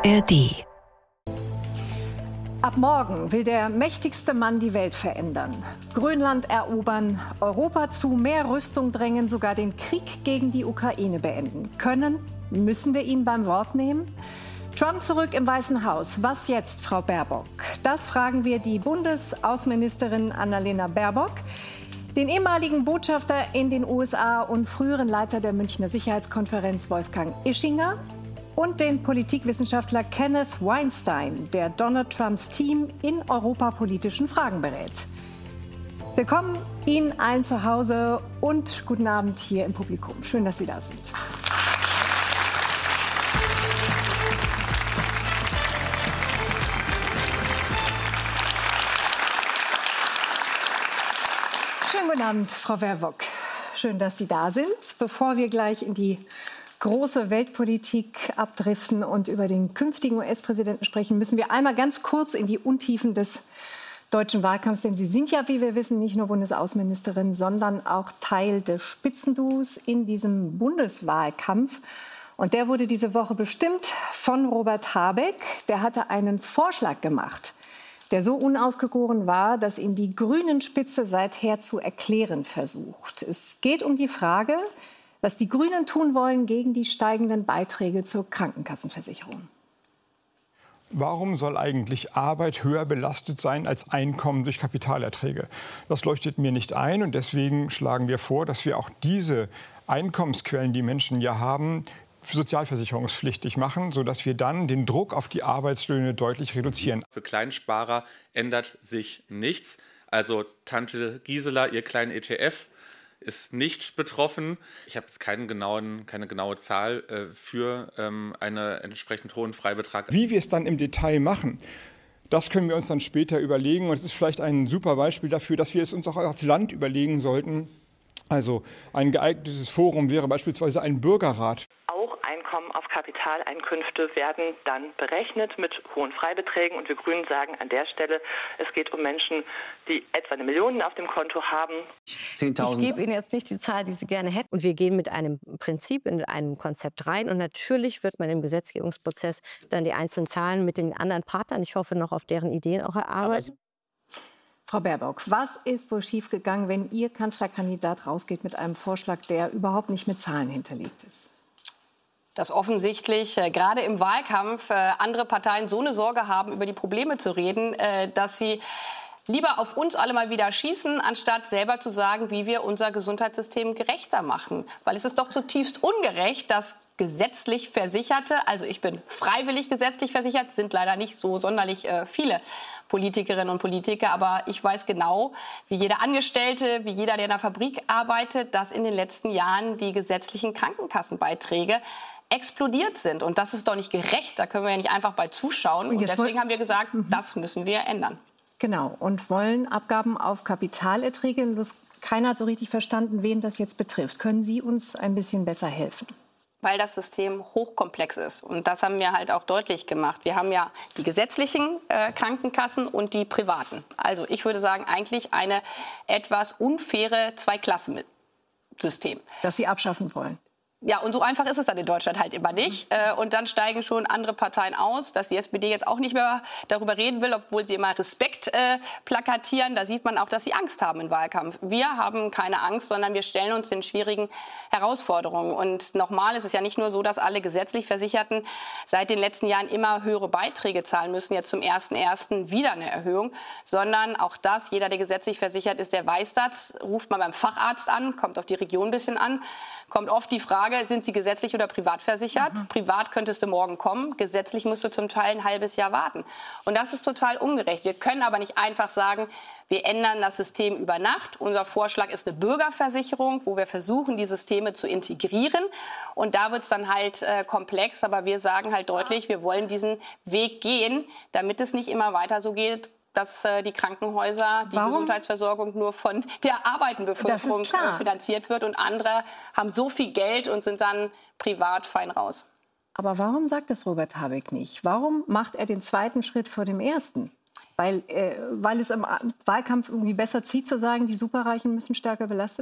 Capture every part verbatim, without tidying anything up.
A R D. Ab morgen will der mächtigste Mann die Welt verändern. Grönland erobern, Europa zu mehr Rüstung drängen, sogar den Krieg gegen die Ukraine beenden. Können, müssen wir ihn beim Wort nehmen? Trump zurück im Weißen Haus. Was jetzt, Frau Baerbock? Das fragen wir die Bundesaußenministerin Annalena Baerbock, den ehemaligen Botschafter in den U S A und früheren Leiter der Münchner Sicherheitskonferenz Wolfgang Ischinger und den Politikwissenschaftler Kenneth Weinstein, der Donald Trumps Team in europapolitischen Fragen berät. Willkommen Ihnen allen zu Hause und guten Abend hier im Publikum. Schön, dass Sie da sind. Schönen guten Abend, Frau Baerbock. Schön, dass Sie da sind. Bevor wir gleich in die große Weltpolitik abdriften und über den künftigen U S-Präsidenten sprechen, müssen wir einmal ganz kurz in die Untiefen des deutschen Wahlkampfs. Denn Sie sind ja, wie wir wissen, nicht nur Bundesaußenministerin, sondern auch Teil des Spitzenduos in diesem Bundeswahlkampf. Und der wurde diese Woche bestimmt von Robert Habeck. Der hatte einen Vorschlag gemacht, der so unausgegoren war, dass ihn die Grünen-Spitze seither zu erklären versucht. Es geht um die Frage, was die Grünen tun wollen gegen die steigenden Beiträge zur Krankenkassenversicherung. Warum soll eigentlich Arbeit höher belastet sein als Einkommen durch Kapitalerträge? Das leuchtet mir nicht ein und deswegen schlagen wir vor, dass wir auch diese Einkommensquellen, die Menschen ja haben, sozialversicherungspflichtig machen, sodass wir dann den Druck auf die Arbeitslöhne deutlich reduzieren. Für Kleinsparer ändert sich nichts. Also Tante Gisela, ihr kleinen E T F, ist nicht betroffen. Ich habe jetzt keinen genauen, keine genaue Zahl äh, für ähm, einen entsprechend hohen Freibetrag. Wie wir es dann im Detail machen, das können wir uns dann später überlegen. Und es ist vielleicht ein super Beispiel dafür, dass wir es uns auch als Land überlegen sollten. Also ein geeignetes Forum wäre beispielsweise ein Bürgerrat. Auch Einkommen auf Kapitaleinkünfte werden dann berechnet mit hohen Freibeträgen. Und wir Grünen sagen an der Stelle, es geht um Menschen, die etwa eine Million auf dem Konto haben. zehntausend. Ich gebe Ihnen jetzt nicht die Zahl, die Sie gerne hätten. Und wir gehen mit einem Prinzip, in einem Konzept rein. Und natürlich wird man im Gesetzgebungsprozess dann die einzelnen Zahlen mit den anderen Partnern, ich hoffe noch auf deren Ideen auch erarbeiten. Frau Baerbock, was ist wohl schiefgegangen, wenn Ihr Kanzlerkandidat rausgeht mit einem Vorschlag, der überhaupt nicht mit Zahlen hinterlegt ist? Dass offensichtlich äh, gerade im Wahlkampf äh, andere Parteien so eine Sorge haben, über die Probleme zu reden, äh, dass sie lieber auf uns alle mal wieder schießen, anstatt selber zu sagen, wie wir unser Gesundheitssystem gerechter machen. Weil es ist doch zutiefst ungerecht, dass gesetzlich Versicherte, also ich bin freiwillig gesetzlich versichert, sind leider nicht so sonderlich äh, viele Politikerinnen und Politiker, aber ich weiß genau, wie jeder Angestellte, wie jeder, der in der Fabrik arbeitet, dass in den letzten Jahren die gesetzlichen Krankenkassenbeiträge explodiert sind. Und das ist doch nicht gerecht, da können wir ja nicht einfach bei zuschauen. Und, und deswegen haben wir gesagt, mhm. das müssen wir ändern. Genau, und wollen Abgaben auf Kapitalerträge. Bloß keiner hat so richtig verstanden, wen das jetzt betrifft. Können Sie uns ein bisschen besser helfen? Weil das System hochkomplex ist. Und das haben wir halt auch deutlich gemacht. Wir haben ja die gesetzlichen äh, Krankenkassen und die privaten. Also ich würde sagen, eigentlich eine etwas unfaire Zweiklassensystem. Das Sie abschaffen wollen. Ja, und so einfach ist es dann in Deutschland halt immer nicht. Und dann steigen schon andere Parteien aus, dass die S P D jetzt auch nicht mehr darüber reden will, obwohl sie immer Respekt äh, plakatieren. Da sieht man auch, dass sie Angst haben im Wahlkampf. Wir haben keine Angst, sondern wir stellen uns den schwierigen Herausforderungen. Und nochmal, es ist ja nicht nur so, dass alle gesetzlich Versicherten seit den letzten Jahren immer höhere Beiträge zahlen müssen, jetzt zum ersten ersten wieder eine Erhöhung, sondern auch das, jeder, der gesetzlich versichert ist, der weiß das, ruft mal beim Facharzt an, kommt auf die Region ein bisschen an, kommt oft die Frage, sind Sie gesetzlich oder privat versichert? Mhm. Privat könntest du morgen kommen, gesetzlich musst du zum Teil ein halbes Jahr warten. Und das ist total ungerecht. Wir können aber nicht einfach sagen, wir ändern das System über Nacht. Unser Vorschlag ist eine Bürgerversicherung, wo wir versuchen, die Systeme zu integrieren. Und da wird es dann halt äh, komplex. Aber wir sagen halt deutlich, wir wollen diesen Weg gehen, damit es nicht immer weiter so geht, dass äh, die Krankenhäuser, die Warum? Gesundheitsversorgung nur von der arbeitenden Bevölkerung äh, finanziert wird und andere haben so viel Geld und sind dann privat fein raus. Aber warum sagt das Robert Habeck nicht? Warum macht er den zweiten Schritt vor dem ersten? Weil, äh, weil es im Wahlkampf irgendwie besser zieht, zu sagen, die Superreichen müssen stärker belastet werden?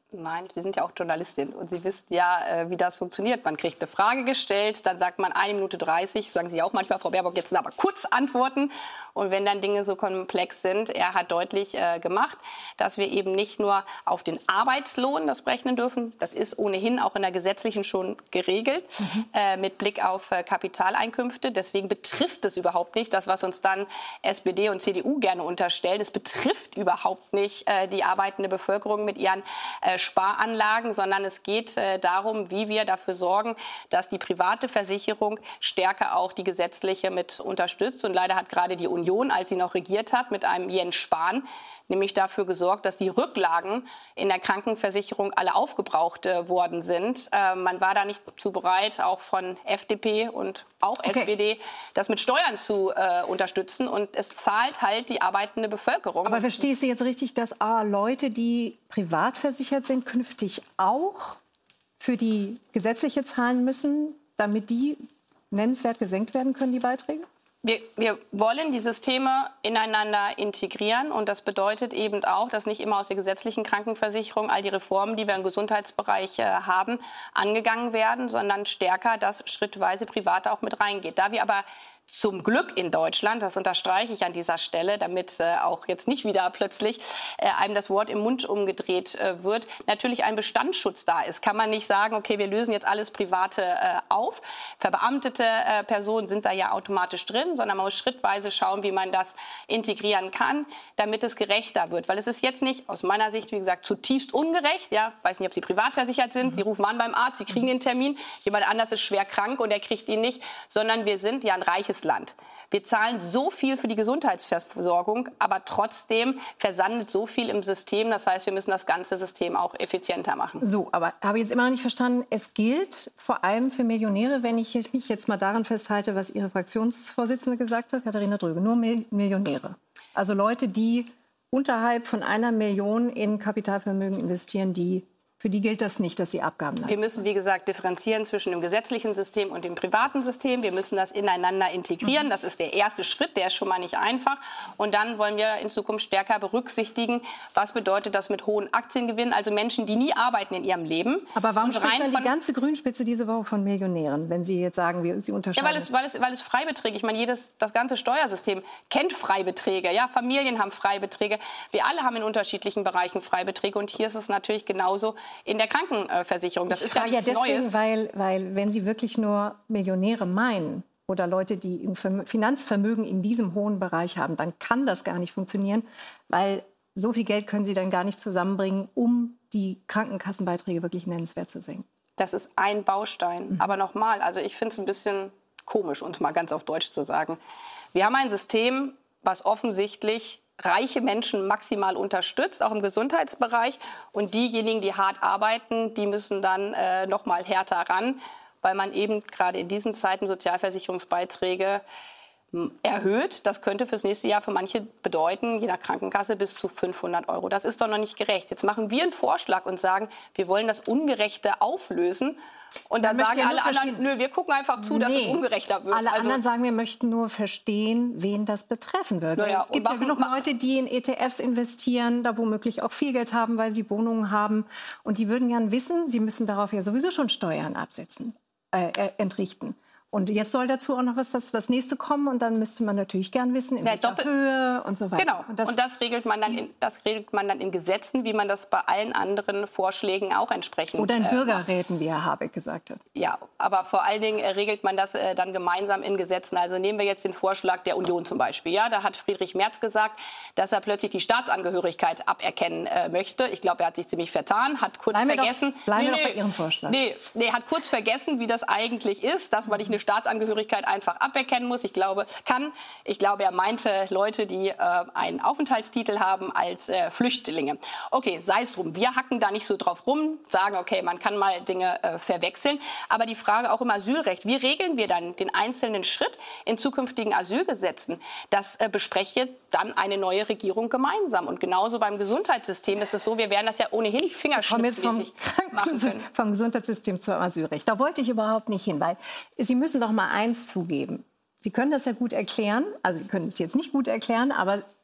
Nein, Sie sind ja auch Journalistin und Sie wissen ja, wie das funktioniert. Man kriegt eine Frage gestellt, dann sagt man eine Minute dreißig, sagen Sie auch manchmal, Frau Baerbock, jetzt aber kurz antworten. Und wenn dann Dinge so komplex sind, er hat deutlich äh, gemacht, dass wir eben nicht nur auf den Arbeitslohn das berechnen dürfen, das ist ohnehin auch in der gesetzlichen schon geregelt, mhm. äh, mit Blick auf äh, Kapitaleinkünfte. Deswegen betrifft es überhaupt nicht, das, was uns dann S P D und C D U gerne unterstellen. Es betrifft überhaupt nicht äh, die arbeitende Bevölkerung mit ihren äh, Sparanlagen, sondern es geht äh, darum, wie wir dafür sorgen, dass die private Versicherung stärker auch die gesetzliche mit unterstützt. Und leider hat gerade die Union, als sie noch regiert hat, mit einem Jens Spahn, nämlich dafür gesorgt, dass die Rücklagen in der Krankenversicherung alle aufgebraucht äh, worden sind. Äh, man war da nicht zu bereit, auch von F D P und auch okay. S P D, das mit Steuern zu äh, unterstützen. Und es zahlt halt die arbeitende Bevölkerung. Aber verstehe ich Sie jetzt richtig, dass ah, Leute, die privat versichert sind, künftig auch für die gesetzliche zahlen müssen, damit die nennenswert gesenkt werden können, die Beiträge? Wir, wir wollen die Systeme ineinander integrieren und das bedeutet eben auch, dass nicht immer aus der gesetzlichen Krankenversicherung all die Reformen, die wir im Gesundheitsbereich äh, haben, angegangen werden, sondern stärker, dass schrittweise Private auch mit reingeht. Da wir aber zum Glück in Deutschland, das unterstreiche ich an dieser Stelle, damit äh, auch jetzt nicht wieder plötzlich äh, einem das Wort im Mund umgedreht äh, wird, natürlich ein Bestandsschutz da ist. Kann man nicht sagen, okay, wir lösen jetzt alles Private äh, auf. Verbeamtete äh, Personen sind da ja automatisch drin, sondern man muss schrittweise schauen, wie man das integrieren kann, damit es gerechter wird. Weil es ist jetzt nicht, aus meiner Sicht, wie gesagt, zutiefst ungerecht. Ja, weiß nicht, ob Sie privat versichert sind. Sie rufen an beim Arzt, Sie kriegen den Termin. Jemand anders ist schwer krank und er kriegt ihn nicht. Sondern wir sind ja ein reiches Land. Wir zahlen so viel für die Gesundheitsversorgung, aber trotzdem versandet so viel im System. Das heißt, wir müssen das ganze System auch effizienter machen. So, aber habe ich jetzt immer noch nicht verstanden, es gilt vor allem für Millionäre, wenn ich mich jetzt mal daran festhalte, was Ihre Fraktionsvorsitzende gesagt hat, Katharina Dröge, nur Mil- Millionäre. Also Leute, die unterhalb von einer Million in Kapitalvermögen investieren, die für die gilt das nicht, dass sie Abgaben leisten. Wir müssen, wie gesagt, differenzieren zwischen dem gesetzlichen System und dem privaten System. Wir müssen das ineinander integrieren. Das ist der erste Schritt, der ist schon mal nicht einfach. Und dann wollen wir in Zukunft stärker berücksichtigen, was bedeutet das mit hohen Aktiengewinnen, also Menschen, die nie arbeiten in ihrem Leben. Aber warum spricht dann die ganze Grünspitze diese Woche von Millionären, wenn Sie jetzt sagen, wir, Sie unterscheiden? Ja, weil es, weil es, weil es Freibeträge, ich meine, jedes, das ganze Steuersystem kennt Freibeträge. Ja? Familien haben Freibeträge. Wir alle haben in unterschiedlichen Bereichen Freibeträge. Und hier ist es natürlich genauso in der Krankenversicherung. Das ich ist ja nichts ja deswegen, Neues. Weil, weil wenn Sie wirklich nur Millionäre meinen oder Leute, die ein Finanzvermögen in diesem hohen Bereich haben, dann kann das gar nicht funktionieren, weil so viel Geld können Sie dann gar nicht zusammenbringen, um die Krankenkassenbeiträge wirklich nennenswert zu senken. Das ist ein Baustein. Mhm. Aber nochmal, also ich finde es ein bisschen komisch, uns mal ganz auf Deutsch zu sagen. Wir haben ein System, was offensichtlich reiche Menschen maximal unterstützt, auch im Gesundheitsbereich. Und diejenigen, die hart arbeiten, die müssen dann äh, noch mal härter ran, weil man eben gerade in diesen Zeiten Sozialversicherungsbeiträge m, erhöht. Das könnte fürs nächste Jahr für manche bedeuten, je nach Krankenkasse, bis zu fünfhundert Euro. Das ist doch noch nicht gerecht. Jetzt machen wir einen Vorschlag und sagen, wir wollen das Ungerechte auflösen. Und dann sagen alle anderen, nö, wir gucken einfach zu, nee, dass es ungerechter wird. Alle also, anderen sagen, wir möchten nur verstehen, wen das betreffen würde. Ja, es gibt ja genug Leute, die in E T Fs investieren, da womöglich auch viel Geld haben, weil sie Wohnungen haben. Und die würden gern wissen, sie müssen darauf ja sowieso schon Steuern absetzen, äh, entrichten. Und jetzt soll dazu auch noch was das, das nächste kommen. Und dann müsste man natürlich gern wissen, in welcher Höhe und so weiter. Genau. Und das, und das, regelt man dann in, das regelt man dann in Gesetzen, wie man das bei allen anderen Vorschlägen auch entsprechend Oder in äh, Bürgerräten, wie Herr Habeck gesagt hat. Ja, aber vor allen Dingen äh, regelt man das äh, dann gemeinsam in Gesetzen. Also nehmen wir jetzt den Vorschlag der Union zum Beispiel. Ja, da hat Friedrich Merz gesagt, dass er plötzlich die Staatsangehörigkeit aberkennen äh, möchte. Ich glaube, er hat sich ziemlich vertan, hat kurz bleiben vergessen. Wir doch, bleiben nee, wir nee, doch bei Ihrem Vorschlag. Nee, nee, hat kurz vergessen, wie das eigentlich ist, dass man nicht eine Staatsangehörigkeit einfach aberkennen muss. Ich glaube, kann. Ich glaube, er meinte Leute, die äh, einen Aufenthaltstitel haben als äh, Flüchtlinge. Okay, sei es drum. Wir hacken da nicht so drauf rum, sagen, okay, man kann mal Dinge äh, verwechseln. Aber die Frage auch im Asylrecht, wie regeln wir dann den einzelnen Schritt in zukünftigen Asylgesetzen? Das äh, bespreche dann eine neue Regierung gemeinsam. Und genauso beim Gesundheitssystem ist es so, wir werden das ja ohnehin fingerschnipsmäßig machen können. Vom Gesundheitssystem zum Asylrecht. Da wollte ich überhaupt nicht hin, weil Sie müssen doch mal eins zugeben. Sie können das ja gut erklären, also Sie können es jetzt nicht gut erklären, aber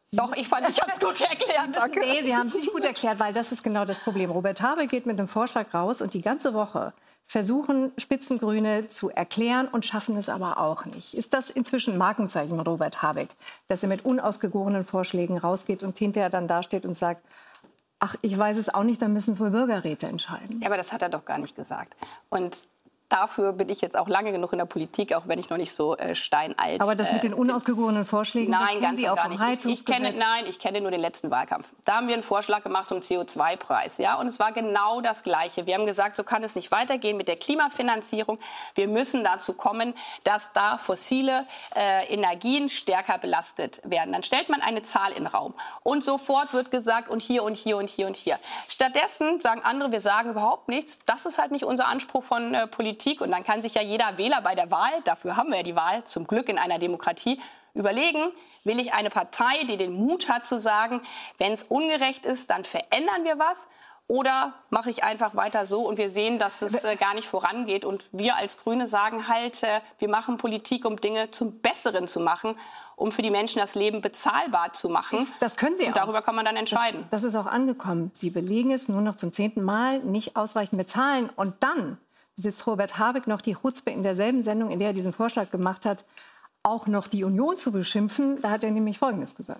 Doch, ich fand, ich habe es gut erklärt. Danke. Nee, Sie haben es nicht gut erklärt, weil das ist genau das Problem. Robert Habeck geht mit einem Vorschlag raus und die ganze Woche versuchen Spitzengrüne zu erklären und schaffen es aber auch nicht. Ist das inzwischen ein Markenzeichen, Robert Habeck, dass er mit unausgegorenen Vorschlägen rausgeht und hinterher dann dasteht und sagt, ach, ich weiß es auch nicht, dann müssen es wohl Bürgerräte entscheiden? Ja, aber das hat er doch gar nicht gesagt. Und dafür bin ich jetzt auch lange genug in der Politik, auch wenn ich noch nicht so äh, steinalt. Aber das mit den unausgegorenen Vorschlägen, nein, das kennen ganz Sie und auch gar vom nicht. Ich, Heizungsgesetz? ich kenne, nein, ich kenne nur den letzten Wahlkampf. Da haben wir einen Vorschlag gemacht zum C O zwei Preis. Ja? Und es war genau das Gleiche. Wir haben gesagt, so kann es nicht weitergehen mit der Klimafinanzierung. Wir müssen dazu kommen, dass da fossile äh, Energien stärker belastet werden. Dann stellt man eine Zahl in den Raum. Und sofort wird gesagt, und hier und hier und hier und hier. Stattdessen sagen andere, wir sagen überhaupt nichts. Das ist halt nicht unser Anspruch von äh, Politik. Und dann kann sich ja jeder Wähler bei der Wahl, dafür haben wir ja die Wahl, zum Glück in einer Demokratie, überlegen, will ich eine Partei, die den Mut hat zu sagen, wenn es ungerecht ist, dann verändern wir was, oder mache ich einfach weiter so und wir sehen, dass es äh, gar nicht vorangeht. Und wir als Grüne sagen halt, äh, wir machen Politik, um Dinge zum Besseren zu machen, um für die Menschen das Leben bezahlbar zu machen. Das, das können Sie und auch. Darüber kann man dann entscheiden. Das, das ist auch angekommen. Sie belegen es nur noch zum zehnten Mal, nicht ausreichend bezahlen. Und dann besitzt Robert Habeck noch die Chutzpe, in derselben Sendung, in der er diesen Vorschlag gemacht hat, auch noch die Union zu beschimpfen. Da hat er nämlich Folgendes gesagt.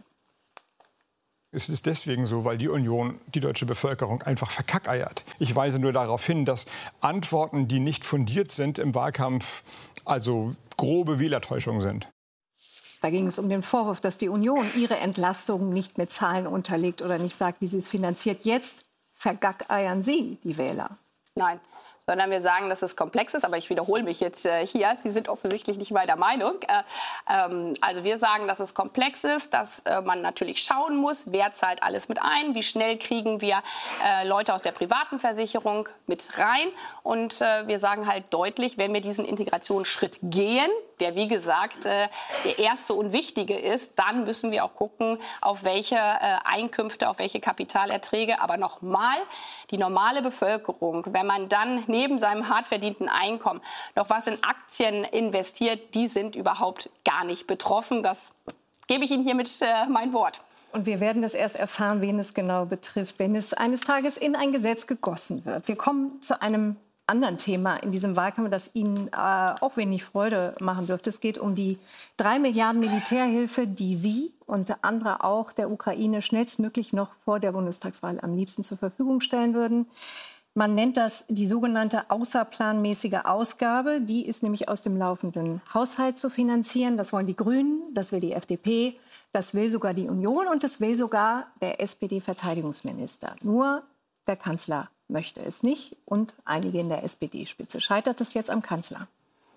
Es ist deswegen so, weil die Union die deutsche Bevölkerung einfach verkackeiert. Ich weise nur darauf hin, dass Antworten, die nicht fundiert sind im Wahlkampf, also grobe Wählertäuschung sind. Da ging es um den Vorwurf, dass die Union ihre Entlastung nicht mit Zahlen unterlegt oder nicht sagt, wie sie es finanziert. Jetzt vergackeiern Sie die Wähler. Nein. Sondern wir sagen, dass es komplex ist. Aber ich wiederhole mich jetzt äh, hier. Sie sind offensichtlich nicht meiner Meinung. Äh, ähm, also wir sagen, dass es komplex ist, dass äh, man natürlich schauen muss, wer zahlt alles mit ein, wie schnell kriegen wir äh, Leute aus der privaten Versicherung mit rein. Und äh, wir sagen halt deutlich, wenn wir diesen Integrationsschritt gehen, der, wie gesagt, äh, der erste und wichtige ist, dann müssen wir auch gucken, auf welche äh, Einkünfte, auf welche Kapitalerträge. Aber nochmal, die normale Bevölkerung, wenn man dann neben seinem hart verdienten Einkommen noch was in Aktien investiert, die sind überhaupt gar nicht betroffen. Das gebe ich Ihnen hiermit äh, mein Wort. Und wir werden das erst erfahren, wen es genau betrifft, wenn es eines Tages in ein Gesetz gegossen wird. Wir kommen zu einem anderen Thema in diesem Wahlkampf, das Ihnen äh, auch wenig Freude machen dürfte. Es geht um die drei Milliarden Militärhilfe, die Sie und andere auch der Ukraine schnellstmöglich noch vor der Bundestagswahl am liebsten zur Verfügung stellen würden. Man nennt das die sogenannte außerplanmäßige Ausgabe. Die ist nämlich aus dem laufenden Haushalt zu finanzieren. Das wollen die Grünen, das will die F D P, das will sogar die Union und das will sogar der S P D-Verteidigungsminister. Nur der Kanzler möchte es nicht und einige in der S P D-Spitze. Scheitert es jetzt am Kanzler?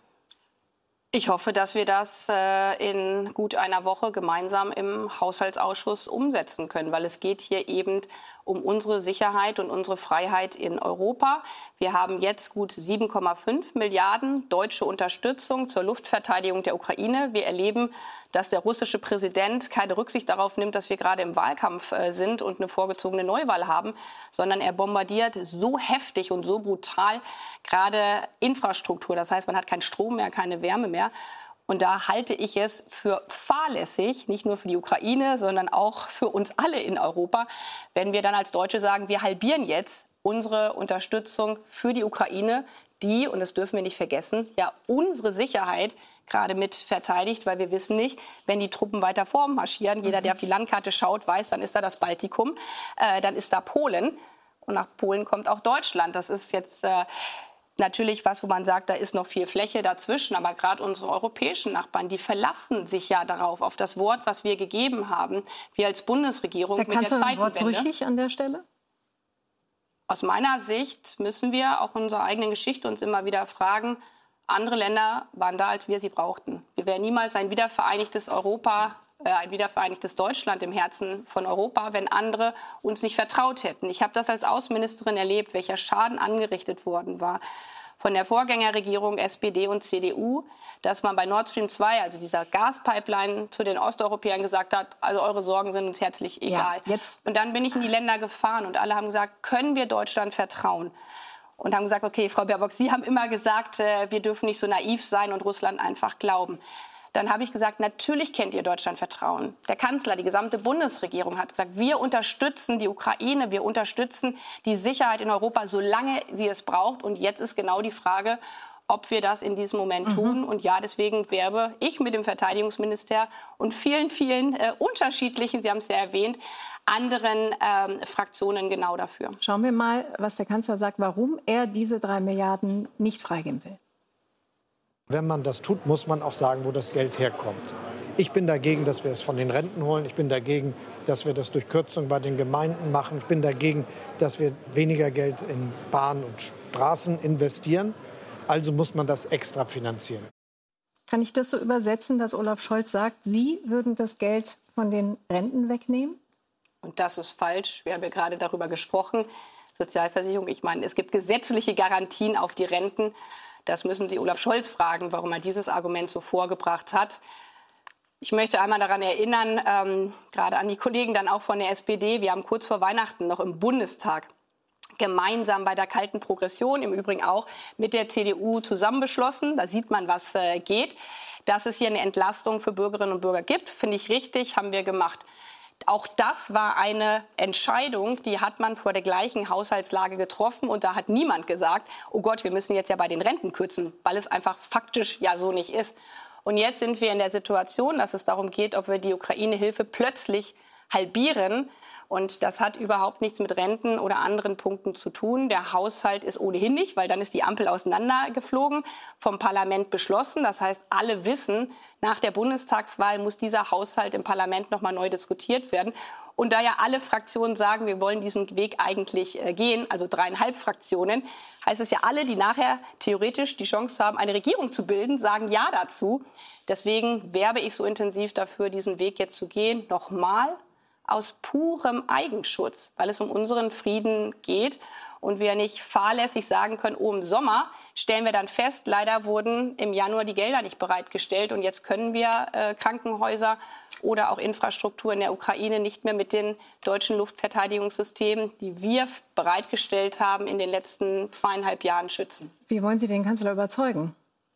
Ich hoffe, dass wir das äh, in gut einer Woche gemeinsam im Haushaltsausschuss umsetzen können, weil es geht hier eben um unsere Sicherheit und unsere Freiheit in Europa. Wir haben jetzt gut sieben Komma fünf Milliarden deutsche Unterstützung zur Luftverteidigung der Ukraine. Wir erleben, dass der russische Präsident keine Rücksicht darauf nimmt, dass wir gerade im Wahlkampf äh, sind und eine vorgezogene Neuwahl haben, sondern er bombardiert so heftig und so brutal gerade Infrastruktur. Das heißt, man hat keinen Strom mehr, keine Wärme mehr. Und da halte ich es für fahrlässig, nicht nur für die Ukraine, sondern auch für uns alle in Europa, wenn wir dann als Deutsche sagen, wir halbieren jetzt unsere Unterstützung für die Ukraine, die, und das dürfen wir nicht vergessen, ja unsere Sicherheit gerade mit verteidigt, weil wir wissen nicht, wenn die Truppen weiter vormarschieren, jeder, der auf die Landkarte schaut, weiß, dann ist da das Baltikum, äh, dann ist da Polen und nach Polen kommt auch Deutschland. Das ist jetzt äh, natürlich was, wo man sagt, da ist noch viel Fläche dazwischen, aber gerade unsere europäischen Nachbarn, die verlassen sich ja darauf, auf das Wort, was wir gegeben haben, wir als Bundesregierung der mit der Kanzler Zeitenwende. wortbrüchig an der Stelle? Aus meiner Sicht müssen wir auch in unserer eigenen Geschichte uns immer wieder fragen, andere Länder waren da, als wir sie brauchten. Wir wären niemals ein wiedervereinigtes Europa, äh, ein wiedervereinigtes Deutschland im Herzen von Europa, wenn andere uns nicht vertraut hätten. Ich habe das als Außenministerin erlebt, welcher Schaden angerichtet worden war von der Vorgängerregierung S P D und C D U, dass man bei Nord Stream zwei, also dieser Gaspipeline, zu den Osteuropäern gesagt hat, also eure Sorgen sind uns herzlich egal. Ja, jetzt. Und dann bin ich in die Länder gefahren und alle haben gesagt, können wir Deutschland vertrauen? Und haben gesagt, okay, Frau Baerbock, Sie haben immer gesagt, wir dürfen nicht so naiv sein und Russland einfach glauben. dann habe ich gesagt, natürlich kennt ihr Deutschland Vertrauen. Der Kanzler, die gesamte Bundesregierung hat gesagt, wir unterstützen die Ukraine, wir unterstützen die Sicherheit in Europa, solange sie es braucht. Und jetzt ist genau die Frage, ob wir das in diesem Moment mhm. tun. Und ja, deswegen werbe ich mit dem Verteidigungsminister und vielen, vielen äh, unterschiedlichen, Sie haben es ja erwähnt, anderen ähm, Fraktionen genau dafür. Schauen wir mal, was der Kanzler sagt, warum er diese drei Milliarden nicht freigeben will. Wenn man das tut, muss man auch sagen, wo das Geld herkommt. Ich bin dagegen, dass wir es von den Renten holen. Ich bin dagegen, dass wir das durch Kürzungen bei den Gemeinden machen. Ich bin dagegen, dass wir weniger Geld in Bahn und Straßen investieren. Also muss man das extra finanzieren. Kann ich das so übersetzen, dass Olaf Scholz sagt, Sie würden das Geld von den Renten wegnehmen? Und das ist falsch. Wir haben ja gerade darüber gesprochen. Sozialversicherung, ich meine, es gibt gesetzliche Garantien auf die Renten. Das müssen Sie Olaf Scholz fragen, warum er dieses Argument so vorgebracht hat. Ich möchte einmal daran erinnern, ähm, gerade an die Kollegen dann auch von der S P D, wir haben kurz vor Weihnachten noch im Bundestag gemeinsam bei der kalten Progression, im Übrigen auch mit der C D U zusammen beschlossen, da sieht man, was äh, geht, dass es hier eine Entlastung für Bürgerinnen und Bürger gibt. Finde ich richtig, haben wir gemacht. Auch das war eine Entscheidung, die hat man vor der gleichen Haushaltslage getroffen. Und da hat niemand gesagt, oh Gott, wir müssen jetzt ja bei den Renten kürzen, weil es einfach faktisch ja so nicht ist. Und jetzt sind wir in der Situation, dass es darum geht, ob wir die Ukraine-Hilfe plötzlich halbieren. Und das hat überhaupt nichts mit Renten oder anderen Punkten zu tun. Der Haushalt ist ohnehin nicht, weil dann ist die Ampel auseinandergeflogen, vom Parlament beschlossen. Das heißt, alle wissen, nach der Bundestagswahl muss dieser Haushalt im Parlament noch mal neu diskutiert werden. Und da ja alle Fraktionen sagen, wir wollen diesen Weg eigentlich äh, gehen, also dreieinhalb Fraktionen, heißt es ja, alle, die nachher theoretisch die Chance haben, eine Regierung zu bilden, sagen Ja dazu. Deswegen werbe ich so intensiv dafür, diesen Weg jetzt zu gehen. Nochmal, aus purem Eigenschutz, weil es um unseren Frieden geht und wir nicht fahrlässig sagen können, oh, im Sommer stellen wir dann fest, leider wurden im Januar die Gelder nicht bereitgestellt und jetzt können wir äh, Krankenhäuser oder auch Infrastruktur in der Ukraine nicht mehr mit den deutschen Luftverteidigungssystemen, die wir bereitgestellt haben, in den letzten zweieinhalb Jahren schützen. Wie wollen Sie den Kanzler überzeugen?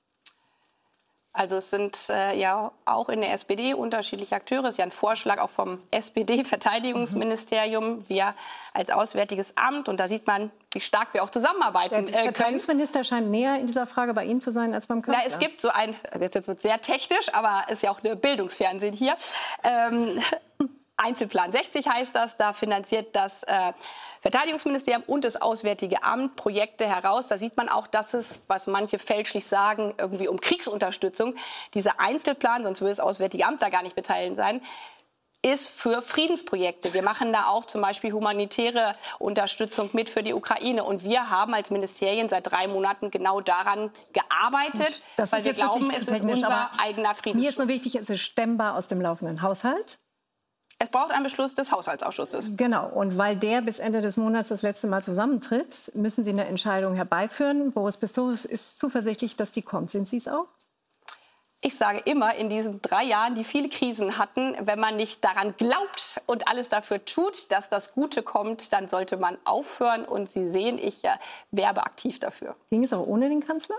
Also es sind äh, ja auch in der S P D unterschiedliche Akteure. Es ist ja ein Vorschlag auch vom S P D-Verteidigungsministerium. Mhm. Wir als Auswärtiges Amt. Und da sieht man, wie stark wir auch zusammenarbeiten. Der Verteidigungsminister äh, scheint näher in dieser Frage bei Ihnen zu sein als beim Kanzler. Na, es gibt so ein, jetzt wird es sehr technisch, aber es ist ja auch eine Bildungsfernsehen hier. Ähm, Einzelplan sechzig heißt das. Da finanziert das äh, Verteidigungsministerium und das Auswärtige Amt Projekte heraus. Da sieht man auch, dass es, was manche fälschlich sagen, irgendwie um Kriegsunterstützung, dieser Einzelplan, sonst würde das Auswärtige Amt da gar nicht beteiligt sein, ist für Friedensprojekte. Wir machen da auch zum Beispiel humanitäre Unterstützung mit für die Ukraine. Und wir haben als Ministerien seit drei Monaten genau daran gearbeitet, das weil ist wir jetzt glauben, es ist technisch, unser eigener Friedensschutz. Mir ist nur wichtig, es ist stemmbar aus dem laufenden Haushalt. Es braucht einen Beschluss des Haushaltsausschusses. Genau. Und weil der bis Ende des Monats das letzte Mal zusammentritt, müssen Sie eine Entscheidung herbeiführen. Boris Pistorius ist zuversichtlich, dass die kommt. Sind Sie es auch? Ich sage immer, in diesen drei Jahren, die viele Krisen hatten, wenn man nicht daran glaubt und alles dafür tut, dass das Gute kommt, dann sollte man aufhören. Und Sie sehen, ich äh, werbe aktiv dafür. Ging es auch ohne den Kanzler?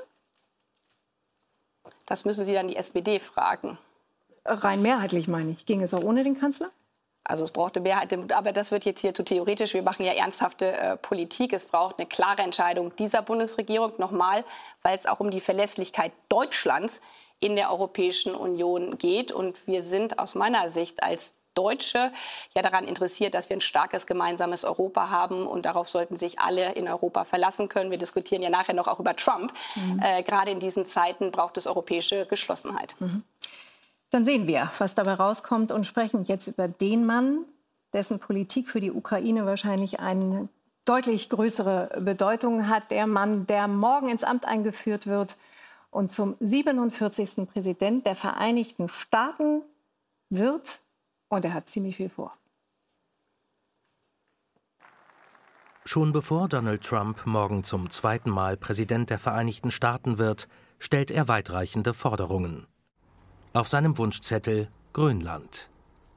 Das müssen Sie dann die S P D fragen. Rein mehrheitlich meine ich. Ging es auch ohne den Kanzler? Also es braucht eine Mehrheit, aber das wird jetzt hier zu theoretisch. Wir machen ja ernsthafte äh, Politik. Es braucht eine klare Entscheidung dieser Bundesregierung, nochmal, weil es auch um die Verlässlichkeit Deutschlands in der Europäischen Union geht. Und wir sind aus meiner Sicht als Deutsche ja daran interessiert, dass wir ein starkes gemeinsames Europa haben. Und darauf sollten sich alle in Europa verlassen können. Wir diskutieren ja nachher noch auch über Trump. Mhm. Äh, gerade in diesen Zeiten braucht es europäische Geschlossenheit. Mhm. Dann sehen wir, was dabei rauskommt und sprechen jetzt über den Mann, dessen Politik für die Ukraine wahrscheinlich eine deutlich größere Bedeutung hat. Der Mann, der morgen ins Amt eingeführt wird und zum siebenundvierzigsten Präsident der Vereinigten Staaten wird. Und er hat ziemlich viel vor. Schon bevor Donald Trump morgen zum zweiten Mal Präsident der Vereinigten Staaten wird, stellt er weitreichende Forderungen. Auf seinem Wunschzettel Grönland.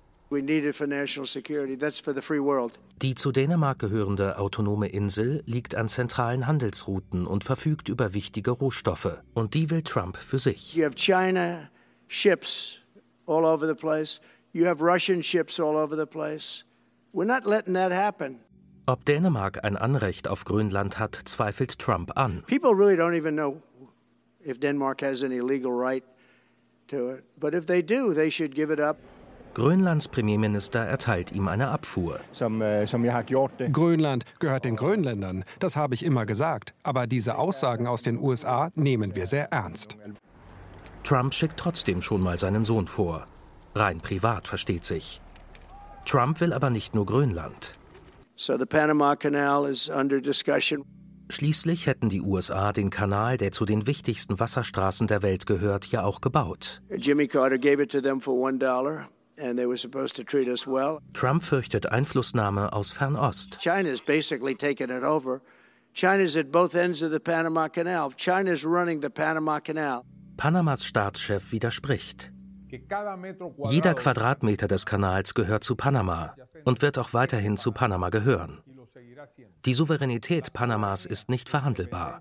Die zu Dänemark gehörende autonome Insel liegt an zentralen Handelsrouten und verfügt über wichtige Rohstoffe. Und die will Trump für sich. You have China, ships all over the place. You have Russian ships all over the place. We're not letting that happen. Ob Dänemark ein Anrecht auf Grönland hat, zweifelt Trump an. People really don't even know if Denmark has any legal right to it. But if they do, they should give it up. Grönlands Premierminister erteilt ihm eine Abfuhr. Grönland gehört den Grönländern, das habe ich immer gesagt. Aber diese Aussagen aus den U S A nehmen wir sehr ernst. Trump schickt trotzdem schon mal seinen Sohn vor. Rein privat, versteht sich. Trump will aber nicht nur Grönland. So the Panama Canal is under discussion. Schließlich hätten die U S A den Kanal, der zu den wichtigsten Wasserstraßen der Welt gehört, ja auch gebaut. Jimmy Carter gave it to them for one dollar. And they were supposed to treat us well. Trump fürchtet Einflussnahme aus Fernost. China's basically taken it over. China's at both ends of the Panama Canal. China's running the Panama Canal. Panamas Staatschef widerspricht. Jeder Quadratmeter des Kanals gehört zu Panama und wird auch weiterhin zu Panama gehören. Die Souveränität Panamas ist nicht verhandelbar.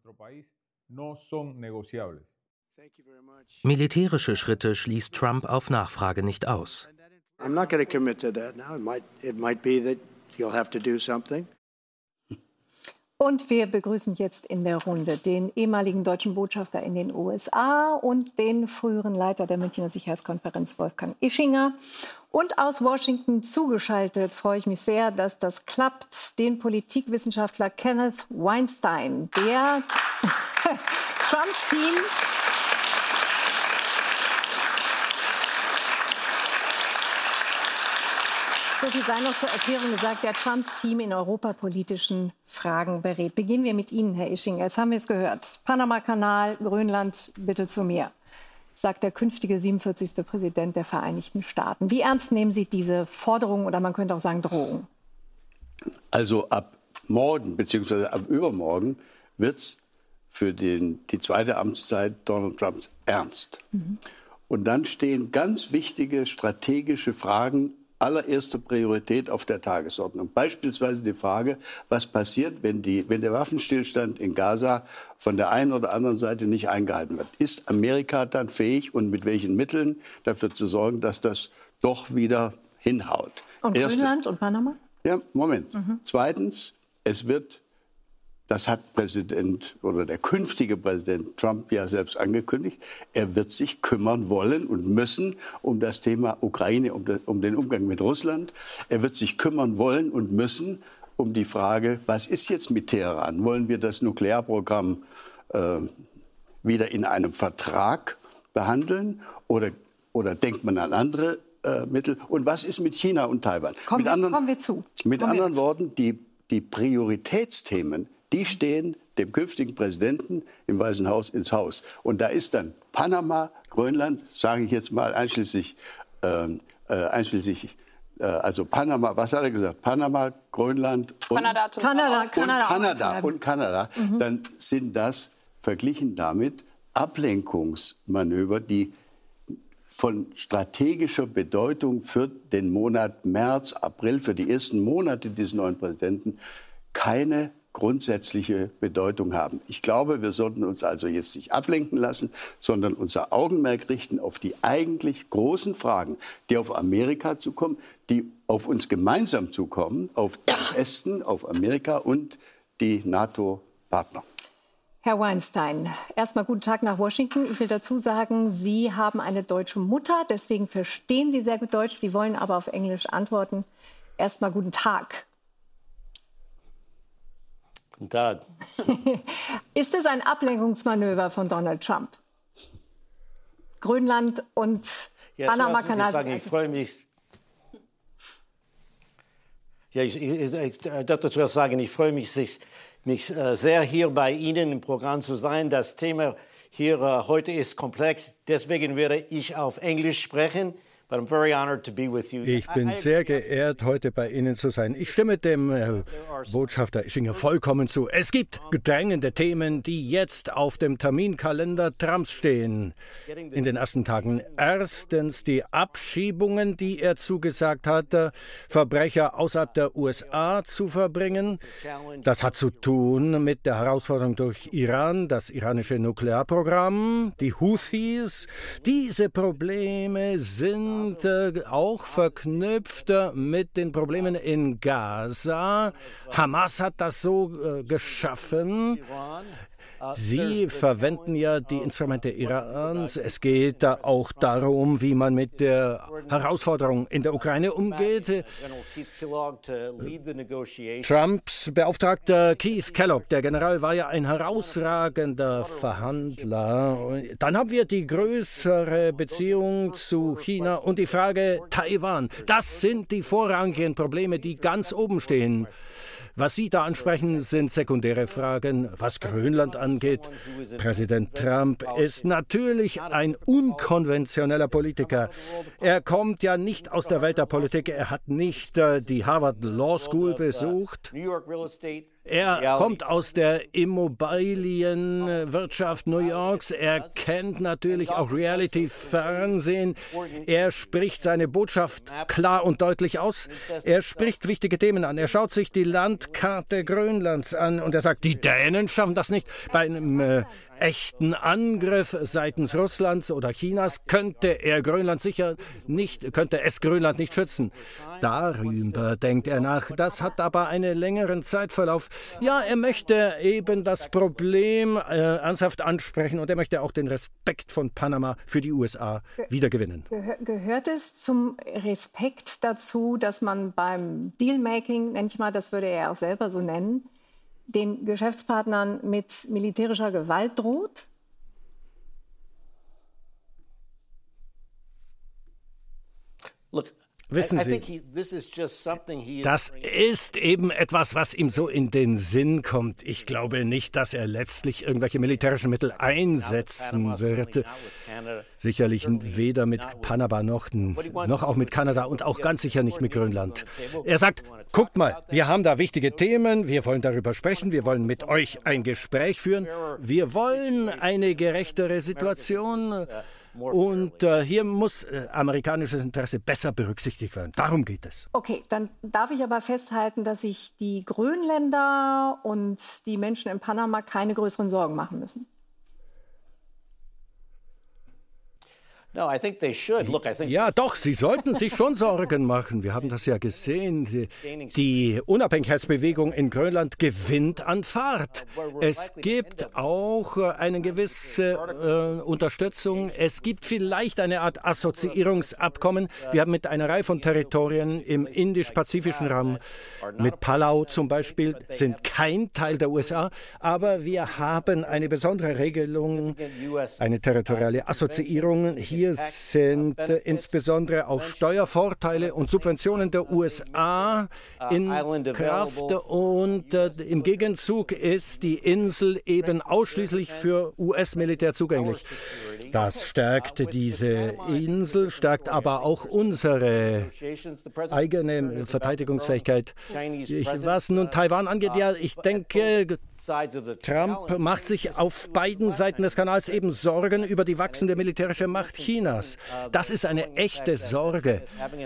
Militärische Schritte schließt Trump auf Nachfrage nicht aus. Und wir begrüßen jetzt in der Runde den ehemaligen deutschen Botschafter in den U S A und den früheren Leiter der Münchner Sicherheitskonferenz, Wolfgang Ischinger. Und aus Washington zugeschaltet freue ich mich sehr, dass das klappt, den Politikwissenschaftler Kenneth Weinstein, der Trumps Team So viel sei noch zur Erklärung gesagt, der Trumps Team in europapolitischen Fragen berät. Beginnen wir mit Ihnen, Herr Ischinger. Jetzt haben wir es gehört. Panama-Kanal, Grönland, bitte zu mir, sagt der künftige siebenundvierzigste Präsident der Vereinigten Staaten. Wie ernst nehmen Sie diese Forderung oder man könnte auch sagen Drohung? Also ab morgen bzw. ab übermorgen wird es für den, die zweite Amtszeit Donald Trumps ernst. Mhm. Und dann stehen ganz wichtige strategische Fragen allererste Priorität auf der Tagesordnung. Beispielsweise die Frage, was passiert, wenn, die, wenn der Waffenstillstand in Gaza von der einen oder anderen Seite nicht eingehalten wird. Ist Amerika dann fähig und mit welchen Mitteln dafür zu sorgen, dass das doch wieder hinhaut? Und Erste, Grönland und Panama? Ja, Moment. Mhm. Zweitens, es wird, das hat Präsident oder der künftige Präsident Trump ja selbst angekündigt, er wird sich kümmern wollen und müssen um das Thema Ukraine, um, de, um den Umgang mit Russland. Er wird sich kümmern wollen und müssen um die Frage, was ist jetzt mit Teheran? Wollen wir das Nuklearprogramm äh, wieder in einem Vertrag behandeln oder, oder denkt man an andere äh, Mittel? Und was ist mit China und Taiwan? Kommen, mit wir, anderen, kommen wir zu. Mit kommen anderen wir Worten, die, die Prioritätsthemen, die stehen dem künftigen Präsidenten im Weißen Haus ins Haus. Und da ist dann Panama, Grönland, sage ich jetzt mal einschließlich, äh, einschließlich äh, also Panama, was hat er gesagt? Panama, Grönland und Kanada. Kanada, Kanada, und Kanada. Und Kanada. Mhm. Dann sind das verglichen damit Ablenkungsmanöver, die von strategischer Bedeutung für den Monat März, April, für die ersten Monate dieses neuen Präsidenten keine grundsätzliche Bedeutung haben. Ich glaube, wir sollten uns also jetzt nicht ablenken lassen, sondern unser Augenmerk richten auf die eigentlich großen Fragen, die auf Amerika zukommen, die auf uns gemeinsam zukommen, auf den Westen, auf Amerika und die NATO-Partner. Herr Weinstein, erstmal guten Tag nach Washington. Ich will dazu sagen, Sie haben eine deutsche Mutter, deswegen verstehen Sie sehr gut Deutsch. Sie wollen aber auf Englisch antworten. Erstmal guten Tag. Guten Tag. Ist es ein Ablenkungsmanöver von Donald Trump? Grönland und ja, Panama-Kanal. Ich, ich freue mich. Ja, ich, ich, ich darf dazu sagen, ich freue mich, sich, mich äh, sehr hier bei Ihnen im Programm zu sein. Das Thema hier äh, heute ist komplex, deswegen werde ich auf Englisch sprechen, Ich bin sehr geehrt, heute bei Ihnen zu sein. Ich stimme dem äh, Botschafter Ischinger vollkommen zu. Es gibt drängende Themen, die jetzt auf dem Terminkalender Trumps stehen in den ersten Tagen. Erstens die Abschiebungen, die er zugesagt hatte, Verbrecher außerhalb der U S A zu verbringen. Das hat zu tun mit der Herausforderung durch Iran, das iranische Nuklearprogramm, die Houthis. Diese Probleme sind auch verknüpft mit den Problemen in Gaza. Hamas hat das so äh, geschaffen. Sie verwenden ja die Instrumente Irans. Es geht da auch darum, wie man mit der Herausforderung in der Ukraine umgeht. Trumps Beauftragter Keith Kellogg, der General, war ja ein herausragender Verhandler. Dann haben wir die größere Beziehung zu China und die Frage Taiwan. Das sind die vorrangigen Probleme, die ganz oben stehen. Was Sie da ansprechen, sind sekundäre Fragen. Was Grönland angeht, Präsident Trump ist natürlich ein unkonventioneller Politiker. Er kommt ja nicht aus der Welt der Politik. Er hat nicht äh, die Harvard Law School besucht. Er kommt aus der Immobilienwirtschaft New Yorks. Er kennt natürlich auch Reality-Fernsehen. Er spricht seine Botschaft klar und deutlich aus. Er spricht wichtige Themen an. Er schaut sich die Landkarte Grönlands an und er sagt, die Dänen schaffen das nicht. Bei einem äh, echten Angriff seitens Russlands oder Chinas könnte er Grönland sicher nicht, könnte es Grönland nicht schützen. Darüber denkt er nach. Das hat aber einen längeren Zeitverlauf. Ja, er möchte eben das Problem äh, ernsthaft ansprechen und er möchte auch den Respekt von Panama für die U S A wiedergewinnen. Gehör, gehört es zum Respekt dazu, dass man beim Dealmaking, nenne ich mal, das würde er auch selber so nennen, den Geschäftspartnern mit militärischer Gewalt droht? Look, wissen Sie, das ist eben etwas, was ihm so in den Sinn kommt. Ich glaube nicht, dass er letztlich irgendwelche militärischen Mittel einsetzen wird. Sicherlich weder mit Panama noch, noch auch mit Kanada und auch ganz sicher nicht mit Grönland. Er sagt, guckt mal, wir haben da wichtige Themen, wir wollen darüber sprechen, wir wollen mit euch ein Gespräch führen, wir wollen eine gerechtere Situation. Und äh, hier muss äh, amerikanisches Interesse besser berücksichtigt werden. Darum geht es. Okay, dann darf ich aber festhalten, dass sich die Grönländer und die Menschen in Panama keine größeren Sorgen machen müssen. Ja, doch, sie sollten sich schon Sorgen machen. Wir haben das ja gesehen. Die, die Unabhängigkeitsbewegung in Grönland gewinnt an Fahrt. Es gibt auch eine gewisse äh, Unterstützung. Es gibt vielleicht eine Art Assoziierungsabkommen. Wir haben mit einer Reihe von Territorien im indisch-pazifischen Raum, mit Palau zum Beispiel, sind kein Teil der U S A, aber wir haben eine besondere Regelung, eine territoriale Assoziierung. Hier Hier sind äh, insbesondere auch Steuervorteile und Subventionen der U S A in Kraft und äh, im Gegenzug ist die Insel eben ausschließlich für U S-Militär zugänglich. Das stärkt diese Insel, stärkt aber auch unsere eigene Verteidigungsfähigkeit. Ich, was nun Taiwan angeht, ja, ich denke, Trump macht sich auf beiden Seiten des Kanals eben Sorgen über die wachsende militärische Macht Chinas. Das ist eine echte Sorge.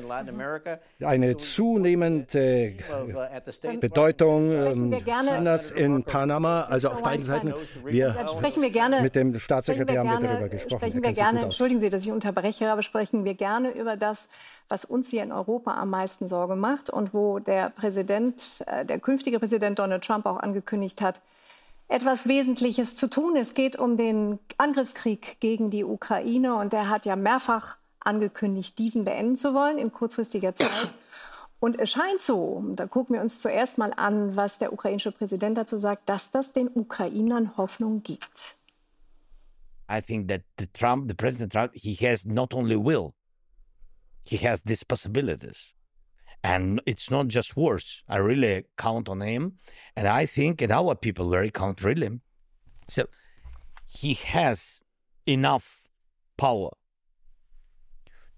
Eine zunehmende Bedeutung ähm, Chinas in Panama, also auf beiden Seiten. Wir, wir gerne, mit dem Staatssekretär haben wir darüber gesprochen. Sprechen wir gerne, entschuldigen Sie, dass ich unterbreche, aber sprechen wir gerne über das, was uns hier in Europa am meisten Sorge macht und wo der Präsident, äh, der künftige Präsident Donald Trump auch angekündigt hat, etwas Wesentliches zu tun. Es geht um den Angriffskrieg gegen die Ukraine und er hat ja mehrfach angekündigt, diesen beenden zu wollen in kurzfristiger Zeit. Und es scheint so, da gucken wir uns zuerst mal an, was der ukrainische Präsident dazu sagt, dass das den Ukrainern Hoffnung gibt. I think that the Trump, the President Trump, he has not only will, he has these possibilities. And it's not just words. I really count on him. And I think, and our people very count really. So he has enough power to